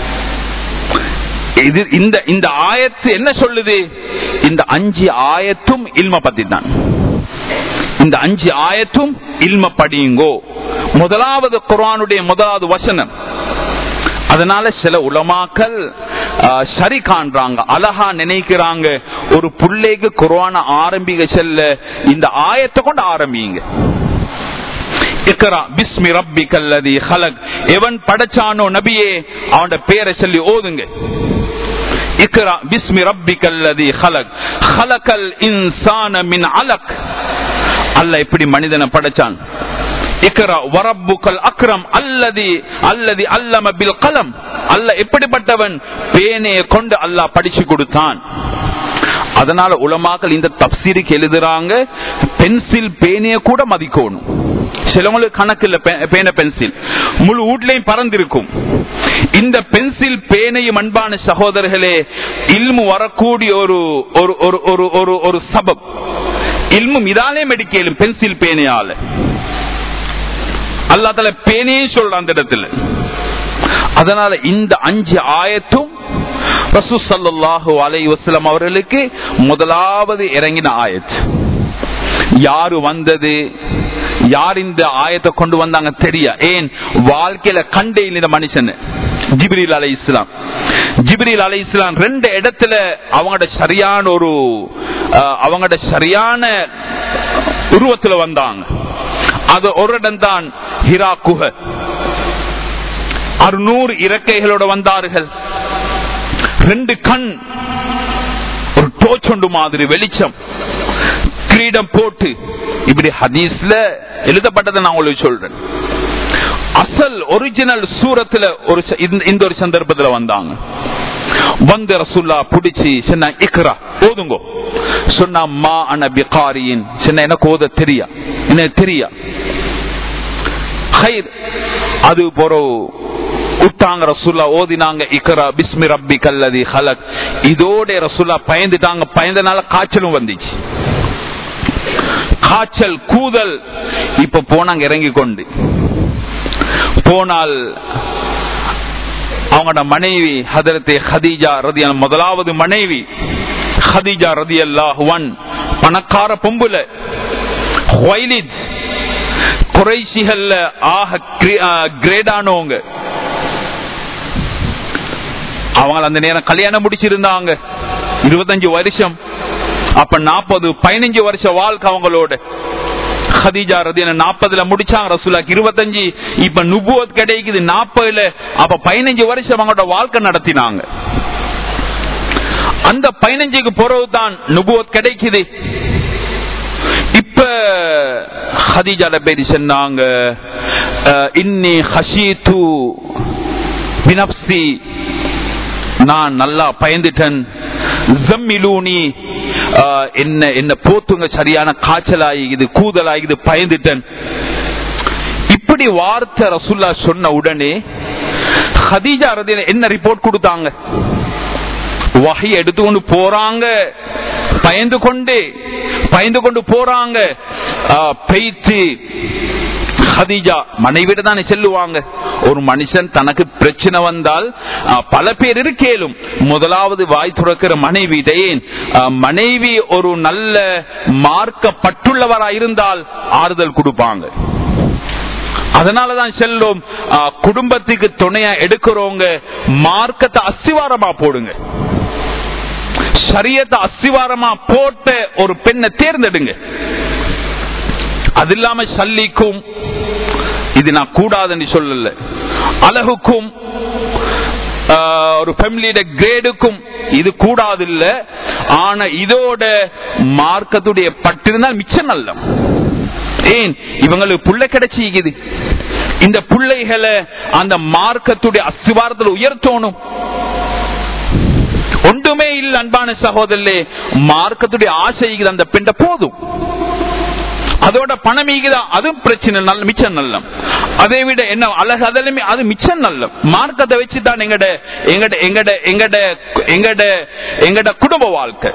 இந்த ஆயத்து என்ன சொல்லுது? இந்த 5 ஆயத்தும் இல்ம பத்தி தான். இந்த 5 ஆயத்தும் இல்ம படியுங்கோ. முதலாவது குர்ஆனுடைய முதலாவது வசனம். அதனால சில உலமாக்கள் சரி காண்றாங்க, அழகா நினைக்கிறாங்க, ஒரு புள்ளைக்கு குர்ஆன ஆரம்பிக்க செல்ல இந்த ஆயத்தை கொண்டு ஆரம்பிங்க. இக்ரா பிஸ்மி ரப்பிக்கல்லதி ஹலக், எவன் படைச்சானோ நபியே அவனோட பேரை சொல்லி ஓதுங்க. இக்ரா பிஸ்மி ரப்பிக்கல்லதி ஹலக் ஹலக்கல் இன்சான மின் அலக். அல்லாஹ் எப்படி மனிதனை படைச்சான்? இக்ரா வரப்புக்கல் அக்ரம் அல்லதி அல்லதி அல்லம பில் கலம். அல்லாஹ் எப்படிப்பட்டவன், பேனையை கொண்டு அல்லாஹ் படிச்சு கொடுத்தான். அதனால உலமாக்கள் இந்த தப்சீருக்கு எழுதுறாங்க, பென்சில் பேனைய கூட மதிக்கணும். சிலவங்களுக்கு கணக்கு இல்ல, பேனை பென்சில் முழு வீட்லயும் பறந்திருக்கும். இந்த பென்சில் பேனையும் அன்பான சகோதரர்களே இல்மு வரக்கூடிய ஒரு சபப். இல்மும் இதாலே மெடிக்கலும் பென்சில் பேனையால. அல்லாஹ் தஆலா பேனையே சொல்றான் அந்த இடத்துல. அதனால இந்த 5 ஆயத்தும் ரசூல் ஸல்லல்லாஹு அலைஹி வஸல்லம் அவர்களுக்கு முதலாவது இறங்கின ஆயத். யாரு வந்தது, யார் இந்த ஆயத்தை கொண்டு வந்தாங்க தெரியா. ஏன் வாழ்க்கையில கண்டே இந்த மனுஷன் ஜிப்ரீல் அலைஹிஸ்ஸலாம். ஜிப்ரீல் அலைஹிஸ்ஸலாம் 2 இடத்துல அவங்களோட சரியான உருவத்துல வந்தாங்க. அது ஒரு இடம் தான் ஹிரா குஹை. 600 இறக்கைகளோட வந்தார்கள். 2 கண், ஒரு டோர்ச் ஒன்று மாதிரி வெளிச்சம், கிரீடம் போட்டு. இப்படி ஹதீஸ்ல எழுதப்பட்டதை நான் உங்களுக்கு சொல்றேன். அசல் ஒரிஜினல் சூரத்துல இந்த ஒரு சந்தர்ப்பத்துல வந்தாங்க. வந்து ரசூல்லா பிடிச்சி சொன்னா இக்ரா ஓதுங்கோ. சொன்னா மா அன பிகாரியின், சொன்ன எனக்கு ஓத தெரியா, எனக்கு தெரியா. அது போற உட்டாங்க ரசூல்லா, ஓதினாங்க இக்ரா பிஸ்மி ரப்பிக்கல் லதீ ஹலக். இதோட ரசூல்லா பயந்துட்டாங்க. பயந்தனால காய்ச்சலும் வந்துச்சு, காய்ச்சல் கூதல். இப்ப போனாங்க இறங்கி கொண்டு போனால் அவங்களோட மனைவி ஹதரத்தே ஹதீஜா ரதியல்லாஹு, முதலாவது மனைவி ஹதீஜா ரதியல்லாஹு அன்ஹா, பணக்கார பொம்புல, ஹுவைலித் குறைஷிகள்ல ஆக கிரேடானவங்க. அவங்க அந்த நேரம் கல்யாணம் முடிச்சிருந்தாங்க 25 வருஷம். அப்ப 40-15 வருஷ வாழ்க்கை அவங்களோட. ஹதீஜா ரதியல்லாஹு 40ல முடிச்சாங்க, ரசூலுல்லாஹ் 25. இப்ப நுபுவத் கிடைக்குது 40ல. அப்ப 15 வருஷம் அவங்களோட வாழ்க்கை நடத்தினாங்க. அந்த 15க்கு பிறகுதான் நுபுவத் கிடைக்குது. இப்ப ஹதீஜா பேரி சொன்னாங்க, இன்னி ஹஷீது பினப்சி, நான் நல்லா பயந்துட்டேன். ஜம்மிலூனி, என்ன போத்துங்க, சரியான காய்ச்சலாகிது, கூதலாகிது, பயந்துட்டேன். இப்படி வார்த்தை ரசூல்லா சொன்ன உடனே ஹதீஜா ரதியல்லாஹு என்ன ரிப்போர்ட் கொடுத்தாங்க. வஹி எடுத்துக்கொண்டு போறாங்க, பயந்து கொண்டு போறாங்க. பெய்த்து ஹதீஜா மனைவிட தானே செல்லுவாங்க. ஒரு மனுஷன் தனக்கு பிரச்சனை வந்தால் பல பேர் இருக்கேலும் முதலாவது வாய் துறக்கிற மனைவியிட. மனைவி ஒரு நல்ல மார்க்கப்பட்டுள்ளவரா இருந்தால் ஆறுதல் கொடுப்பாங்க. அதனாலதான் செல்லும் குடும்பத்துக்கு துணையா எடுக்கிறவங்க மார்க்கத்தை அஸ்திவாரமா போடுங்க. ஷரியத்தை அஸ்திவாரமா போட்ட ஒரு பெண்ணை தேர்ந்தெடுங்க. அது இல்லாம சல்லிக்கும், இது நான் கூடாதுன்னு சொல்லல, அழகுக்கும் ஒரு ஃபேமிலியோட கிரேடுக்கும் இது கூடாது இல்ல. ஆனா இதோட மார்க்கத்துடைய பட்டிருந்தால் மிச்சம் நல்ல. ஏன் இவங்களுக்கு புள்ளை கிடைச்சிக்குது. இந்த பிள்ளைகளை அந்த மார்க்கத்துடைய அஸ்திவாரத்தில் உயர்த்தணும். ஒன்றுமே இல்லை அன்பான சகோதரே, மார்க்கத்துடைய ஆசை அந்த பெண்ட போதும். அதோட பணம் ஈகுதான், அதுவும் பிரச்சனை நல்ல, மிச்சம் நல்ல. அதை விட என்ன அழகு, அதிலுமே அது மிச்சம் நல்ல. மார்க்கத்தை வச்சுதான் எங்கட குடும்ப வாழ்க்கை.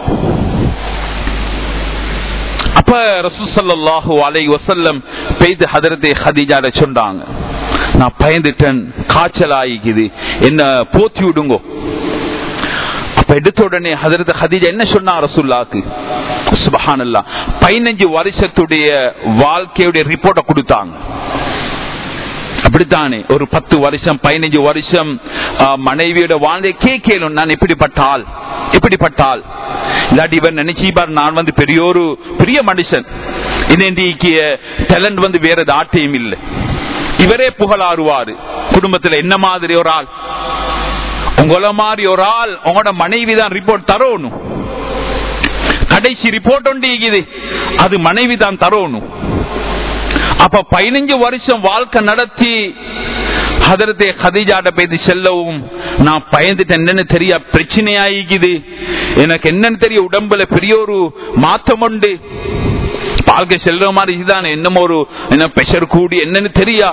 அப்ப ரசூல் ஸல்லல்லாஹு அலைஹி வஸல்லம் பேய்து ஹதரத்தே ஹதீஜா சொன்னாங்க, நான் பயந்துட்டேன், காய்ச்சல் ஆகிக்குது, என்ன போத்தி விடுங்கோ. அப்ப எடுத்த உடனே ஹதரத் ஹதீஜா என்ன சொன்னா ரசூலுல்லாஹ்க்கு, சுப்ஹானல்லாஹ், 15 வருஷத்துடைய வாழ்க்கையுடைய ரிப்போர்ட்டை கொடுத்தாங்க. அப்படித்தானே ஒரு 10 வருஷம் 15 வருஷம் மனைவியோட வாழ்ந்த கேட்கலும், நான் எப்படிப்பட்டால் இல்லாட்டி இவர் நினைச்சுப்பார் நான் வந்து பெரிய மனுஷன், இன்னைக்கு டேலண்ட் வேற ஆட்டையும் இல்லை, இவரே புகழாருவாரு குடும்பத்தில். என்ன மாதிரி ஒரு ஆள், உங்கள மாதிரி ஒரு ஆள் உங்களோட மனைவி தான் ரிப்போர்ட் தரணும். கடைசி ரிப்போர்ட் ஒன்று அது மனைவி தான் தரணும். அப்ப 15 வருஷம் வாழ்க்கை நடத்தி ஹதரத்தே கதீஜாட்ட போய் செல்லவும், நான் பயந்துட்டேன், என்னன்னு தெரிய பிரச்சனையாகிக்குது, எனக்கு என்னன்னு தெரிய உடம்புல பெரிய ஒரு மாற்றம் உண்டு, வாழ்க்கை செல்ற மாதிரி இதுதான், என்னமோ ஒரு என்ன பிரஷர் கூடி என்னன்னு தெரியா,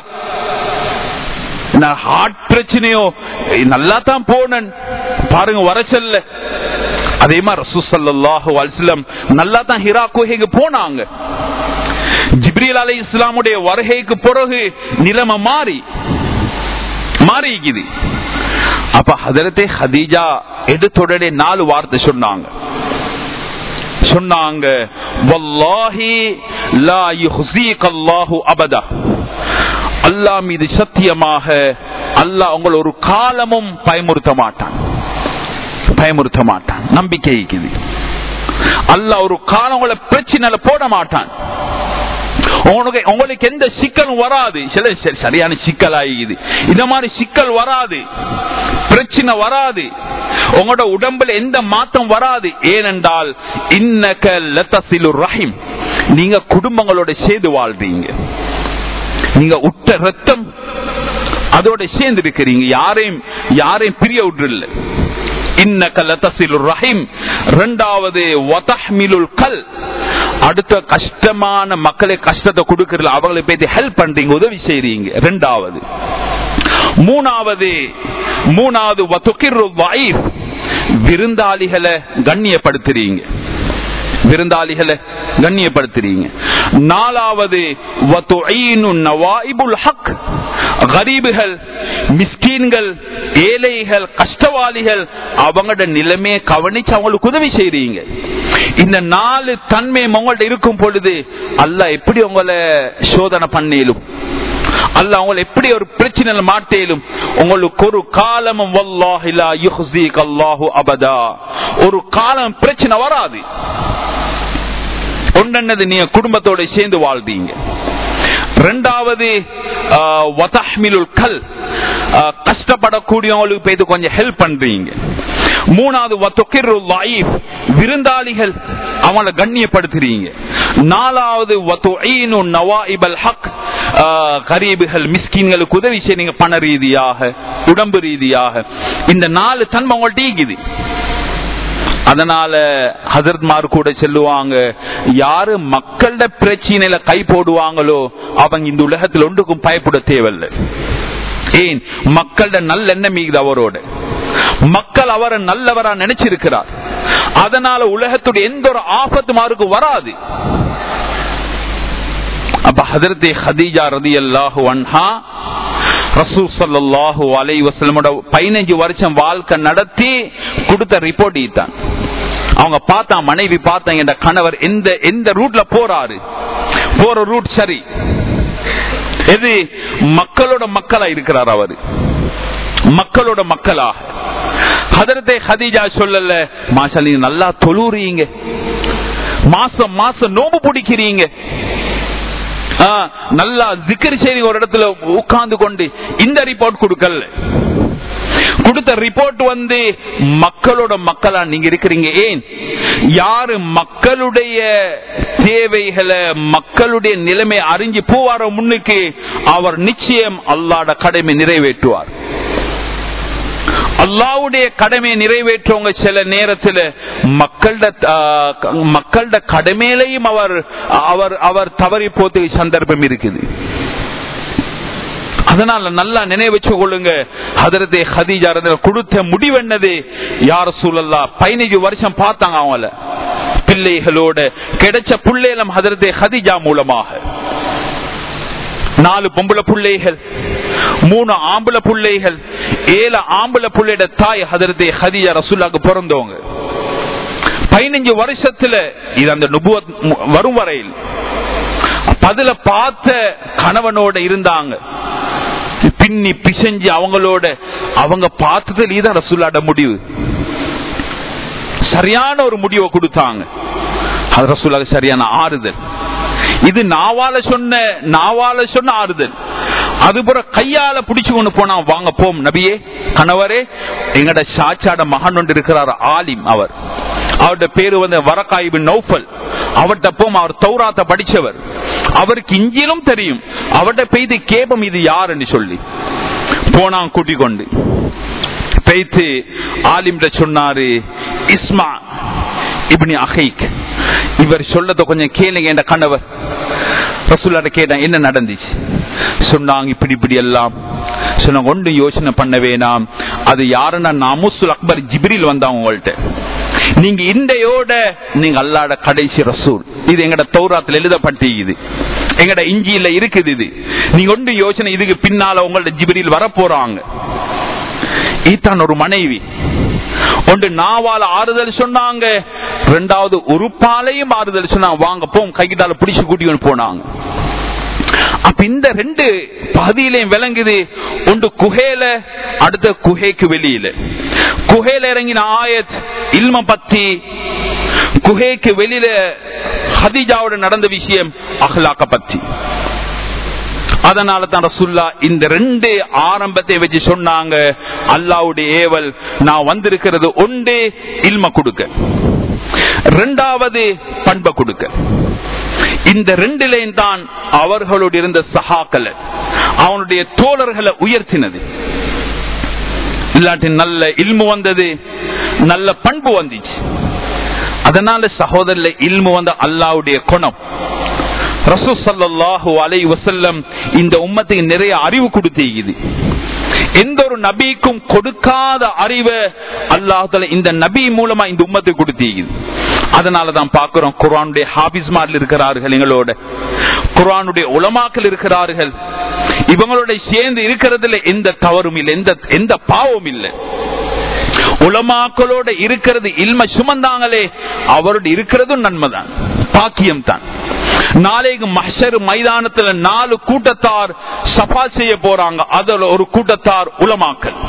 ஹார்ட் பிரச்சனையோ, நல்லா தான் போனேன் பாருங்க வர செல்ல. அதே மாதிரி ரசூல் ஸல்லல்லாஹு அலைஹி வஸல்லம் நல்லா தான் ஹிரா குகைக்கு போனாங்க. ஜிப்ரீல் அலைஹிஸ்ஸலாமுடைய வருகைக்கு பிறகு நிலைமை மாறிக்குது. அப்ப ஹதரத்தே கதீஜா எடுத்தொடனே 4 வார்த்தை சொன்னாங்க, வல்லாஹி லா யுஹ்ஸீகல்லாஹு அபதா, அல்லாஹ் மீது சத்தியமாக அல்லாஹ் உங்களை ஒரு காலமும் பயமுறுத்த மாட்டான். நம்பிக்கை இருக்குது. அல்லாஹ் ஒரு காலம் உங்களை பிரச்சனை போட மாட்டான். உங்களுக்கு எந்த சிக்கலும் வராது. சரியான சிக்கல் ஆகிது, இந்த மாதிரி சிக்கல் வராது, பிரச்சனை வராது, உங்களோட உடம்புல எந்த மாற்றம் வராது. ஏனென்றால் இன்னக லதஸிலுர் ரஹீம், நீங்க குடும்பங்களோட சேர்ந்து வாழ்றீங்க, நீங்க உட்ட ரத்தம் அதோட சேர்ந்து இருக்கிறீங்க, யாரையும் பிரிய விட்டுல. இன்னக லதஸிலுர் ரஹீம். இரண்டாவது வதஹ்மிலுல் கல், அடுத்த கஷ்டமான மக்களை கஷ்டத்தை கொடுக்கறதுல அவங்களை போய் ஹெல்ப் பண்றீங்க, உதவி செய்றீங்க. இரண்டாவது. மூணாவது வதுகிரு வைஃப், விருந்தாளிகளை கண்ணியப்படுத்துறீங்க. நாலாவது வதுஈனு நவாயிபுல் ஹக், கரீபுகள், மிஸ்கீன்கள், ஏழைகள், கஷ்டவாளிகள், அவங்களோட நிலைமையை கவனிச்சு அவங்களுக்கு உதவி செய்றீங்க. இந்த 4 தன்மை உங்கள்ட்ட இருக்கும் பொழுது அல்லாஹ் எப்படி உங்களை சோதனை பண்ணேலும், அல்லாஹ் உங்களை எப்படி ஒரு பிரச்சனை மாட்டேலும், உங்களுக்கு ஒரு காலமும் வல்லாஹி லா யுஹ்ஸீகல்லாஹு அபதா, ஒரு காலம் பிரச்சனை வராது. ஒன்னது நீங்க குடும்பத்தோட சேர்ந்து வாழ்றீங்க. இரண்டாவது வதஹ்மிலுல் கல், கஷ்டப்படக்கூடியவங்களுக்கு போய் கொஞ்சம் ஹெல்ப் பண்றீங்க. மூணாவது வதுகிரு வைஃப், விருந்தாளிகள் அவங்கள கண்ணியப்படுத்துறீங்க. நாலாவது வதுஈனு நவாயிபல் ஹக், கரீபுகள், மிஸ்கீன்களுக்கு உதவி செய்றீங்க, பண ரீதியாக, உடம்பு ரீதியாக. இந்த 4 தன்மை உங்கள்ட்ட இருக்குது. அதனால ஹஜரத்மார் கூட சொல்லுவாங்க, யாரு மக்களோட பிரச்சனையில கை போடுவாங்களோ அவங்க இந்த உலகத்தில் ஒன்றுக்கும் பயப்பட தேவையில்லை. ஏன்? மக்களோட நல்ல எண்ணம் மீது அவரோட, மக்கள் அவரை நல்லவரா நினைச்சிருக்கிறார். அதனால உலகத்துடைய எந்த ஒரு ஆபத்துமாருக்கு வராது. அப்ப ஹஜரத்தே கதீஜா ரலியல்லாஹு அன்ஹா ரசூல் ஸல்லல்லாஹு அலைஹி வஸல்லமோட 15 வருஷம் வாழ்க்கை நடத்தி கொடுத்த ரிப்போர்ட் தான். அவங்க பார்த்தா, மனைவி பார்த்தா, என்ற கணவர் எந்த ரூட்ல போற ரூட் சரி, எது மக்களோட மக்களா இருக்கிறார், அவரு மக்களோட மக்களா. ஹதரத்தே கதீஜா சொல்லல, மாஷா நீங்க நல்லா தொழுறீங்க, மாசம் நோம்பு பிடிக்கிறீங்க, நல்லா ஜிக்ர் செய்தி ஒரு இடத்துல உட்கார்ந்து கொண்டு, இந்த ரிப்போர்ட் கொடுக்கல. கொடுத்த ரிப்போர்ட் மக்களோட மக்களா நீங்க இருக்கிறீங்க. ஏன்? யாரு மக்களுடைய தேவைகளை, மக்களுடைய நிலைமை அறிஞ்சு போவார முன்னுக்கு, அவர் நிச்சயம் அல்லாஹ்வுடைய கடமை நிறைவேற்றுவார். அல்லாஹ்வுடைய கடமையை நிறைவேற்றவங்க சில நேரத்தில் மக்களோட கடமையிலையும் அவர் தவறி போறதுக்கு சந்தர்ப்பம் இருக்குது. அதனால நல்லா நினைவு வச்சு கொள்ளுங்க. ஹதரத்தே கதீஜா கொடுத்த முடிவு என்னது? யா ரசூலல்லாஹ் 15 வருஷம் பார்த்தாங்க அவங்கள, பிள்ளைகளோட கிடைச்ச பிள்ளைகளும் ஹதரத்தே கதீஜா மூலமாக. 4 பொம்பளை பிள்ளைகள், 3 ஆம்பளை பிள்ளைகள், 7 ஆம்பளை பிள்ளையோட தாய் ஹதரத்தே கதீஜா ரசூலுல்லாஹ்க்கு பிறந்தவங்க. 15 வருஷத்துல இது அந்த நுபுவத் வரும் வரையில் பதில பார்த்த கணவனோட இருந்தாங்க. பின்னி பிசைஞ்சு அவங்களோட அவங்க பார்த்ததுல இதுதான் ரசூலுல்லாஹ்வோட முடிவு. சரியான ஒரு முடிவை கொடுத்தாங்க. அது ரசூலுல்லாஹ்வுக்கு சரியான ஆறுதல். இது நாவால சொன்ன ஆறுதல். அதுபோல கையால பிடிச்சு கொண்டு போனா, வாங்க போம் நபியே கணவரே, எங்கட ஷாச்சாட மகன் ஒன்று இருக்கிறார் ஆலிம், அவருடைய பேரு வரகா இப்னு நௌஃபல், அவர்கிட்ட போம், அவர் தௌராத்தை படிச்சவர், அவருக்கு இஞ்சிலும் தெரியும், அவர்கிட்ட பெய்து கேபம் இது யாருன்னு சொல்லி போனா. கூட்டிக் கொண்டு பெய்து ஆலிம் சொன்னாரு, இஸ்மா இப்னு அஹீக், இவர் சொல்லத கொஞ்சம் கேளுங்க என்ற கணவர். ரசூலுல்லாஹ் கேட்டான், என்ன நடந்துச்சு? சொன்னாங்க இப்படி இப்படி எல்லாம் சொன்னாங்க. ஒன்று யோசனை பண்ண வேணாம், அது யாருன்னா நாமுசுல் அக்பர் ஜிப்ரீல் வந்தாங்க உங்கள்ட்ட, நீங்க இன்றையோட நீங்க அல்லாஹ்ட கடைசி ரசூல், இது எங்கட தௌராத்துல எழுதப்பட்டிருக்குது, எங்கட இஞ்சியில இருக்குது, இது நீங்க ஒன்று யோசனை, இதுக்கு பின்னால உங்கள்ட்ட ஜிப்ரீல் வர போறாங்க. ஈத்தான் ஒரு மனைவி, ஒன்று நாவால ஆறுதல் சொன்னாங்க, இரண்டாவது உறுப்பாலையும் ஆறுதல் சொன்னாங்க, வாங்க போம், கைகிட்டால பிடிச்சு கூட்டி போனாங்க. அப்ப இந்த ரெண்டு பகுதியிலையும் விளங்குது, ஒன்று குஹேல, அடுத்த குஹேக்கு வெளியில. குஹேல இறங்கின ஆயத் இல்ம பத்தி, குஹேக்கு வெளியில ஹதீஜாவோட நடந்த விஷயம் அஹ்லாக்க பத்தி. அதனால தான் ரசூலுல்லாஹ் இந்த ரெண்டு ஆரம்பத்தை வச்சு சொன்னாங்க, அல்லாஹ்வுடைய ஏவல் நான் வந்திருக்கிறது ஒன்று இல்ம கொடுக்க, இரண்டாவது பண்பை கொடுக்க. இந்த ரெண்டிலையும் தான் அவர்களோடு இருந்த சஹாக்களை, அவனுடைய தோழர்களை உயர்த்தினது. இல்லாட்டி நல்ல இல்மு வந்தது, நல்ல பண்பு வந்துச்சு. அதனால சகோதரர்ல இல்மு வந்த அல்லாஹ்வுடைய குணம். ரசூல் ஸல்லல்லாஹு அலைஹி வஸல்லம் இந்த உம்மத்துக்கு நிறைய அறிவு கொடுத்தீங்க. எந்த ஒரு நபிக்கும் கொடுக்காத அறிவை அல்லாஹ் தஆலா இந்த நபி மூலமா இந்த உம்மத்துக்கு கொடுத்தீங்க. அதனாலதான் பாக்குறோம், குர்ஆனுடைய ஹாபிஸ்மார்கள் இருக்கிறார்கள், எங்களோட குர்ஆனுடைய உலமாக்கள் இருக்கிறார்கள், இவங்களோட சேர்ந்து இருக்கிறதுல எந்த தவறும் இல்லை, எந்த பாவமும் இல்லை. உலமாக்களோட இருக்கிறது இல்ம சுமந்தாங்களே, அவரோட இருக்கிறதும் நன்மைதான், பாக்கியம் தான். நாளைக்கு மஹ்ஷர் மைதானத்துல 4 கூட்டத்தார் சஃபா செய்ய போறாங்க, அதுல ஒரு கூட்டத்தார் உலமாக்கள்,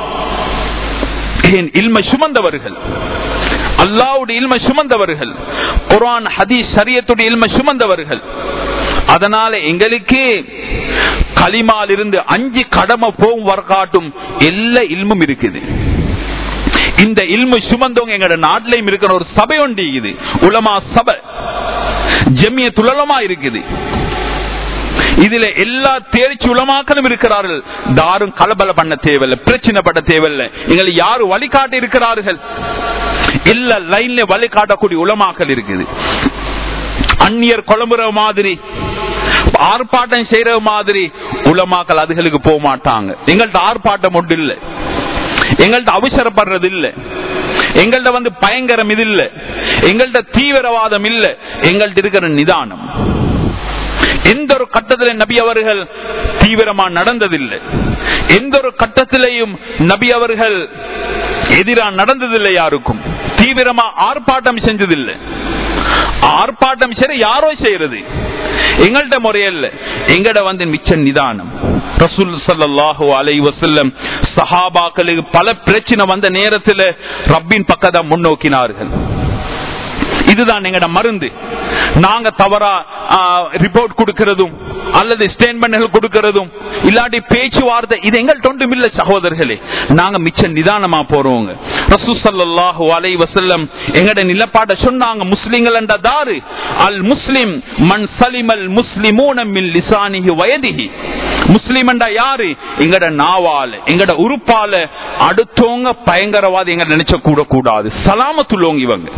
இல்ம சுமந்தவர்கள், அல்லாஹ்வுடைய இல்ம சுமந்தவர்கள், குர்ஆன் ஹதீஸ் ஷரியத்துடைய இல்ம சுமந்தவர்கள். அதனால எங்களுக்கு கலிமால் இருந்து 5 கடமை போகும் வரகாட்டும் எல்லா இல்மும் இருக்குது. இந்த இல்மு சுமந்தவங்க எங்க நாட்டிலையும் இருக்கிற ஒரு சபை ஒன்று இது, உலமா சபை, ஜமியத்துல் உலமா இருக்குது. இதுல எல்லா தேர்ச்சி உலமாக்களும் இருக்கிறார்கள். தாரும் கலபல பண்ண தேவையில்லை, பிரச்சனை பட தேவையில்லை. எங்களை யாரு வழிகாட்டி இருக்கிறார்கள், எல்லா லைன்ல வழிகாட்டக்கூடிய உலமாக்கள் இருக்குது. அந்நியர் குழம்புற மாதிரி, ஆர்ப்பாட்டம் செய்யற மாதிரி உலமாக்கள் அதுகளுக்கு போக மாட்டாங்க. எங்கள்ட்ட ஆர்ப்பாட்டம் ஒன்று இல்லை, எங்கள்ட்ட அவசரப்படுறது இல்லை, எங்கள்ட்ட பயங்கரம் இது இல்லை, எங்கள்ட்ட தீவிரவாதம் இல்லை, எங்கள்ட்ட இருக்கிற நிதானம். எந்த ஒரு கட்டத்திலும் நபி அவர்கள் தீவிரமா நடந்ததில்லை, எந்த ஒரு கட்டத்திலையும் நபி அவர்கள் எதிராக நடந்ததில்லை, யாருக்கும் தீவிரமா ஆர்ப்பாட்டம் செஞ்சதில்லை. ஆர்ப்பாட்டம் செய்ய யாரோ செய்யறது எங்கள்ட்ட முறையல்ல, எங்கட மிச்ச நிதானம். ரசூல் ஸல்லல்லாஹு அலைஹி வஸல்லம் சஹாபாக்களுக்கு பல பிரச்சனை வந்த நேரத்தில் ரப்பின் பக்கத்தை முன்னோக்கினார்கள். இதுதான் எங்கட மருந்து. நாங்க தவறா ரிப்போர்ட் கொடுக்கிறதும் அல்லது ஸ்டேட்மெண்ட் கொடுக்கிறதும் இல்லாட்டி பேச்சுவார்த்தை, இது எங்கள்ட்ட ஒன்றும் இல்ல சகோதரர்களே. நாங்க மிச்ச நிதானமா போறோங்க. ரசூல் ஸல்லல்லாஹு அலைஹி வஸல்லம் எங்கட நிலப்பாட சொன்னாங்க, முஸ்லிம்கள் என்ற தாரு அல் முஸ்லிம் மன் சலிமல் முஸ்லிமூன மின் லிசானிஹி வயதிஹி. முஸ்லிம் என்றா யாரு? எங்கட நாவால, எங்கட உறுப்பால அடுத்தவங்க பயங்கரவாதி எங்க நினைச்ச கூட கூடாது, சலாமத்துள்ளவங்க இவங்க.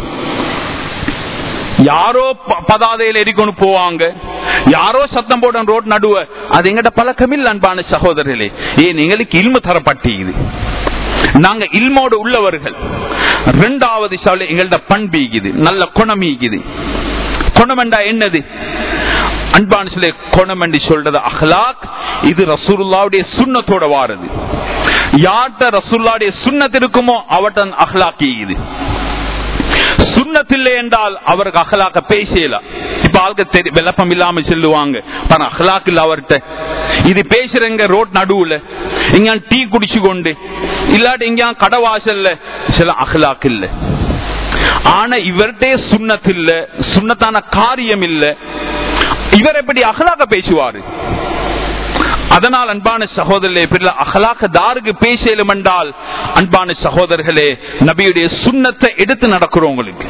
யாரோ பதாதையில் எரிக்கொண்டு போவாங்க, யாரோ சத்தம் போட ரோட் நடுவ, அது எங்கட பழக்கமில்ல அன்பான சகோதரர்களே. ஏன் எங்களுக்கு இல்மு தரப்பட்டது, நாங்க இல்மோடு உள்ளவர்கள். இரண்டாவது எங்கள்ட பண்பீக்குது, நல்ல குணமீக்குது. குணம் என்றா என்னது அன்பான சொல்ல, குணம் என்று சொல்றது அஹ்லாக். இது ரசூலுல்லாஹ்வுடைய சுன்னத்தோட வாரது. யார்கிட்ட ரசூலுல்லாஹ்வுடைய சுன்னத் இருக்குமோ அவர்தான் அஹ்லாக் இது. சுன்னத்தில்லை என்றால் அவருக்கு அஹ்லாக்க பேசலாம். இப்ப ஆளுக்கு விளப்பம் இல்லாம சொல்லுவாங்க, அஹ்லாக் இல்ல அவர்கிட்ட. இது பேசுறங்க ரோட் நடுவுல, இங்க டீ குடிச்சு கொண்டு இல்லாட்டி இங்க கடவாசல்ல, சில அஹ்லாக் இல்ல. ஆனா இவர்கிட்ட சுன்னத் இல்ல, சுன்னத்தான காரியம் இல்ல, இவர் எப்படி அஹ்லாக்க பேசுவாரு? அதனால் அன்பான சகோதரர்களே, அகலாக்க தாருக்கு பேசலும் என்றால் அன்பான சகோதரர்களே, நபியுடைய சுன்னத்தை எடுத்து நடக்கிறவங்களுக்கு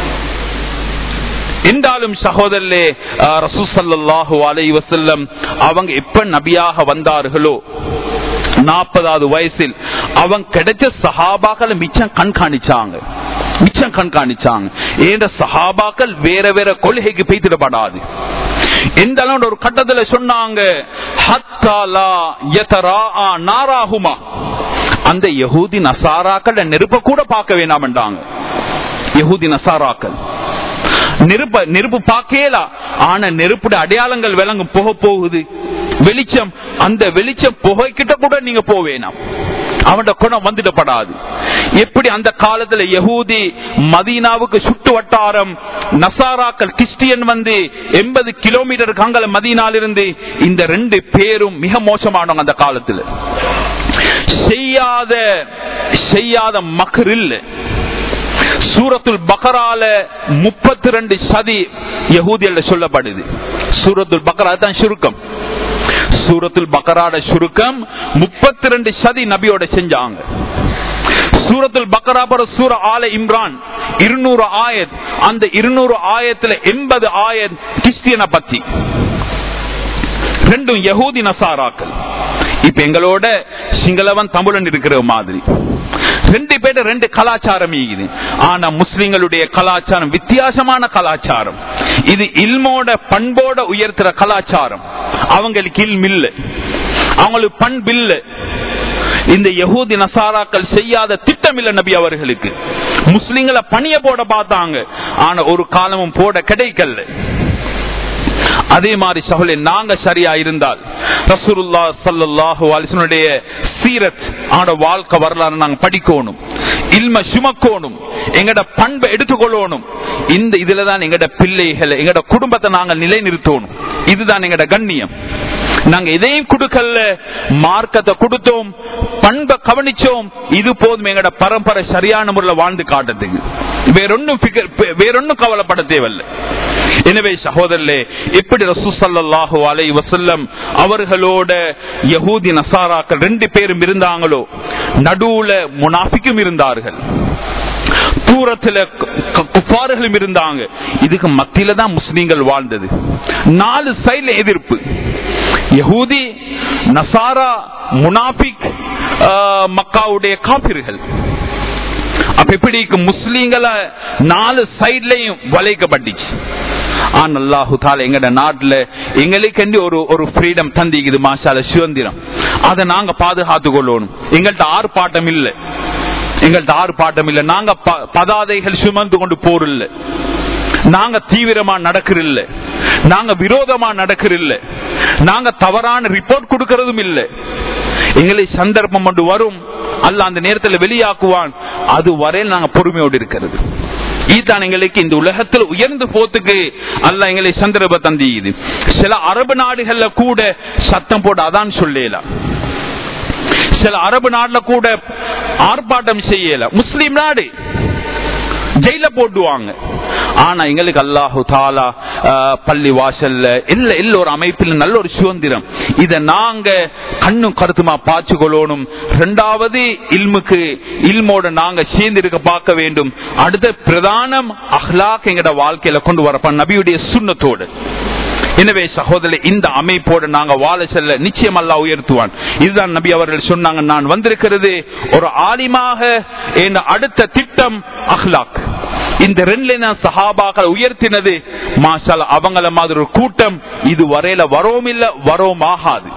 என்றாலும் சகோதரர்களே, ரசூல் ஸல்லல்லாஹு அலைஹி வஸல்லம் அவங்க எப்ப நபியாக வந்தார்களோ 40வது வயசில் அவங்க கிடைச்ச சஹாபாக்களை மிச்சம் கண்காணிச்சாங்க. ஏன்ற சஹாபாக்கள் வேற வேற கொள்கைக்கு பேய்த்திடப்படாது. எந்த ஒரு கட்டத்தில் சொன்னாங்க, அந்த யஹூதி நசாராக்கள் நெருப்ப கூட பார்க்க வேண்டாம் என்றாங்க. யஹூதி நசாராக்கள் நெருப்பு பார்க்கல, ஆனா நெருப்புடைய அடையாளங்கள் விளங்கும். புகை போகுது, வெளிச்சம், அந்த வெளிச்சம் புகைக்கிட்ட கூட நீங்க போவேனா, அவனோட குணம் வந்துடப்படாது. எப்படி அந்த காலத்துல யஹூதி மதீனாவுக்கு சுட்டு வட்டாரம், நசாராக்கள் கிறிஸ்டியன் 80 கிலோமீட்டருக்கு அங்கல மதீனாலிருந்து. இந்த 2 பேரும் மிக மோசமானவங்க அந்த காலத்துல. செய்யாத மக்கள் இல்ல. சூரத்துல் பக்ரால 32 சதி யஹூதியல்ல சொல்லப்படுது. சூரத்துல் பக்ரா தான் சுருக்கம். சூரத்துல் பக்ராட சுருக்கம் 32 சதி நபியோட செஞ்சாங்க. சூரத்துல் பக்ரா பர சூர ஆல இம்ரான் 200 ஆயத். அந்த 200 ஆயத்துல 80 ஆயத் கிறிஸ்டியனை பத்தி, 2 யஹூதி நசாராக்கள். இப்ப எங்களோட சிங்களவன் தமிழன் இருக்கிற மாதிரி 2 பேர் 2 கலாச்சாரம் இருக்குது. ஆனா முஸ்லிம்களுடைய கலாச்சாரம் வித்தியாசமான கலாச்சாரம். இது இல்மோட பண்போட உயர்த்துற கலாச்சாரம். அவங்களுக்கு இல்ம் இல்ல, அவங்களுக்கு பண்பு இல்ல. இந்த யஹூதி நசாராக்கள் செய்யாத திட்டம் இல்ல நபி அவர்களுக்கு. முஸ்லிம்களை பணிய போட பார்த்தாங்க, ஆனா ஒரு காலமும் போட கிடைக்கல. அதே மாதிரி சகோதரே, நாங்க சரியா இருந்தால் ரசூலுல்லாஹ் ஸல்லல்லாஹு அலைஹி வஸல்லம் சீரத் ஆன வாழ்க்கை வரலாறு நாங்க படிக்கணும், இல்ம சுமக்கணும், எங்கட பண்பை எடுத்துக்கொள்ளணும். இந்த இதுலதான் எங்கட பிள்ளைகளை, எங்கட குடும்பத்தை நாங்க நிலைநிறுத்தணும். இதுதான் எங்கட கண்ணியம். நாங்க எதையும் கொடுக்கல, மார்க்கத்தை கொடுத்தோம், பண்பை கவனிச்சோம், இது போதும் எங்கட பரம்பரை சரியான முறையில் வாழ்ந்து காட்டுறதுக்கு. வேறொன்னும் கவலைப்பட தேவையில்லை. எனவே சகோதரர்களே, எப்படி ரசூல் ஸல்லல்லாஹு அலைஹி வஸல்லம் அவர்களோட யஹூதி நசாராக்கள் 2 பேரும் இருந்தாங்களோ, நடுவுல முனாஃபிக்கும் இருந்தார்கள், தூரத்துல குஃபார்களும் இருந்தாங்க. இதுக்கு மத்தியில தான் முஸ்லிம்கள் வாழ்ந்தது. 4 சைடுல எதிர்ப்பு. யஹூதி, நசாரா, முனாஃபிக், மக்காவுடைய காபிர்கள். அப்ப எப்படி முஸ்லிம்களை 4 சைட்லயும் வளைக்கப்பட்டுச்சு. ஆனா அல்லாஹு தஆலா எங்கட நாட்டுல எங்களுக்கு ஒரு ஃப்ரீடம் தந்திக்குது, மாஷாஅல்லாஹ், சுதந்திரம். அதை நாங்க பாதுகாத்துக் கொள்ளணும். எங்கள்கிட்ட ஆர்ப்பாட்டம் இல்ல, நாங்க பதாதைகள் சுமந்து கொண்டு போரில்ல, நாங்க தீவிரமா நடக்கிறதில்ல, நாங்க விரோதமா நடக்கிறதில்ல, நாங்க தவறான ரிப்போர்ட் கொடுக்கறதும் இல்லை. எங்களை சந்தர்ப்பம் கொண்டு வரும், அல்லாஹ் அந்த நேரத்தில் வெளியாக்குவான். அது வரையில் நாங்க பொறுமையோடு இருக்கிறது. இதுதான் எங்களுக்கு இந்த உலகத்தில் உயர்ந்து போத்துக்கு அல்லாஹ் எங்களை சந்தர்ப்பம் தந்தியுது. சில அரபு நாடுகள்ல கூட சத்தம் போட்டு அதான் சொல்லலாம், சில அரபு நாடுல கூட ஆர்ப்பாட்டம் செய்யல. முஸ்லிம் நாடு ஜெயில போட்டுவாங்க. ஆனா எங்களுக்கு அல்லாஹு தஆலா பள்ளி வாசல்ல எல்லோரு அமைப்பில் நல்ல ஒரு சுதந்திரம். இதை நாங்க கண்ணும் கருத்துமா பாய்ச்சி கொள்ளணும். 2வது இல்மோட நாங்க சேர்ந்து இருக்க பார்க்க வேண்டும். அடுத்த பிரதானம் அஹ்லாக் எங்கட வாழ்க்கையில கொண்டு வரப்ப நபியுடைய சுன்னத்தோடு. எனவே சகோதரே, இந்த அமைப்போடு நாங்க வாழ செல்ல நிச்சயம் அல்லாஹ் உயர்த்துவான். இதுதான் நபி அவர்கள் சொன்னாங்க, நான் வந்திருக்கிறது ஒரு ஆலிமாக. அடுத்த திட்டம் அஹ்லாக். இந்த 2 சஹாபாக்கள் உயர்த்தினது மாஷாஅல்லாஹ். அவங்கள மாதிரி ஒரு கூட்டம் இது வரையில வரோம் இல்ல, வரோம் ஆகாது.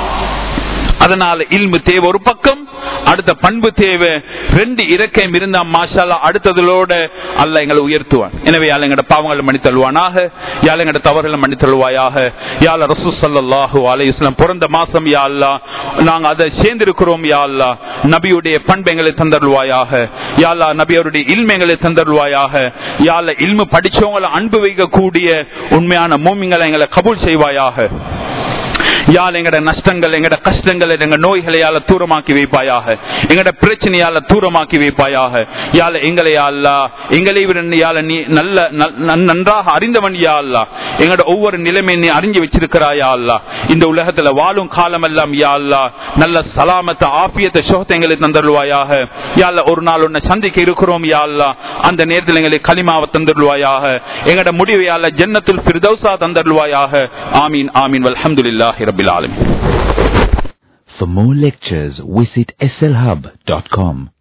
அதனால இல்மு தேவை ஒரு பக்கம், அடுத்த பண்பு தேவை. 2 இறக்கம் இருந்தா மாஷாஅல்லாஹ் அடுத்ததோட அல்லாஹ் எங்களை உயர்த்துவான். எனவே யாழ் எங்கட பாவங்களை மன்னித்தல்வானாக, யாழ் எங்கட தவறுகளை மன்னித்தல்வாயாக. யா ரசூல் ஸல்லல்லாஹு அலைஹி வஸல்லம் பிறந்த மாசம் யா அல்லாஹ், நாங்க அதை சேர்ந்திருக்கிறோம் யா அல்லாஹ். நபியுடைய பண்புகளை தந்தருள்வாயாக யா அல்லாஹ், நபியுடைய இல்மைகளை தந்தருள்வாயாக யா அல்லாஹ். இல்மு படிச்சவங்களை அன்பு வைக்கக்கூடிய உண்மையான மூமின்களை எங்களை கபூல் செய்வாயாக யாழ். எங்கட நஷ்டங்கள், எங்கட கஷ்டங்களை, எங்க நோய்களை யாழ தூரமாக்கி வைப்பாயாக. எங்கட பிரச்சனையால தூரமாக்கி வைப்பாயாக யாழ். எங்களை யாழ்லா, எங்களை யாழ நீ நன்றாக அறிந்தவன் யா அல்லாஹ். எங்கட ஒவ்வொரு நிலைமை நீ அறிஞ்சு வச்சிருக்கிறாயா அல்லாஹ். இந்த உலகத்துல வாழும் காலமெல்லாம் யா அல்லாஹ் நல்ல சலாமத்தை ஆஃபியத்தை சுகத்தை எங்களுக்கு தந்தருள்வாயாக. யா அல்லாஹ் ஒரு நாள் உன்னை சந்திக்க இருக்கிறோம் யா அல்லாஹ், அந்த நேரத்தில் எங்களுக்கு கலிமாவை தந்தருள்வாயாக. எங்கட முடிவை யா அல்லாஹ் ஜன்னத்துல் ஃபிர்தௌஸா தந்தருள்வாயாக. ஆமீன் ஆமீன் வல்ஹம்துலில்லாஹி ரப்பில் ஆலமீன். For more lectures, visit slhub.com.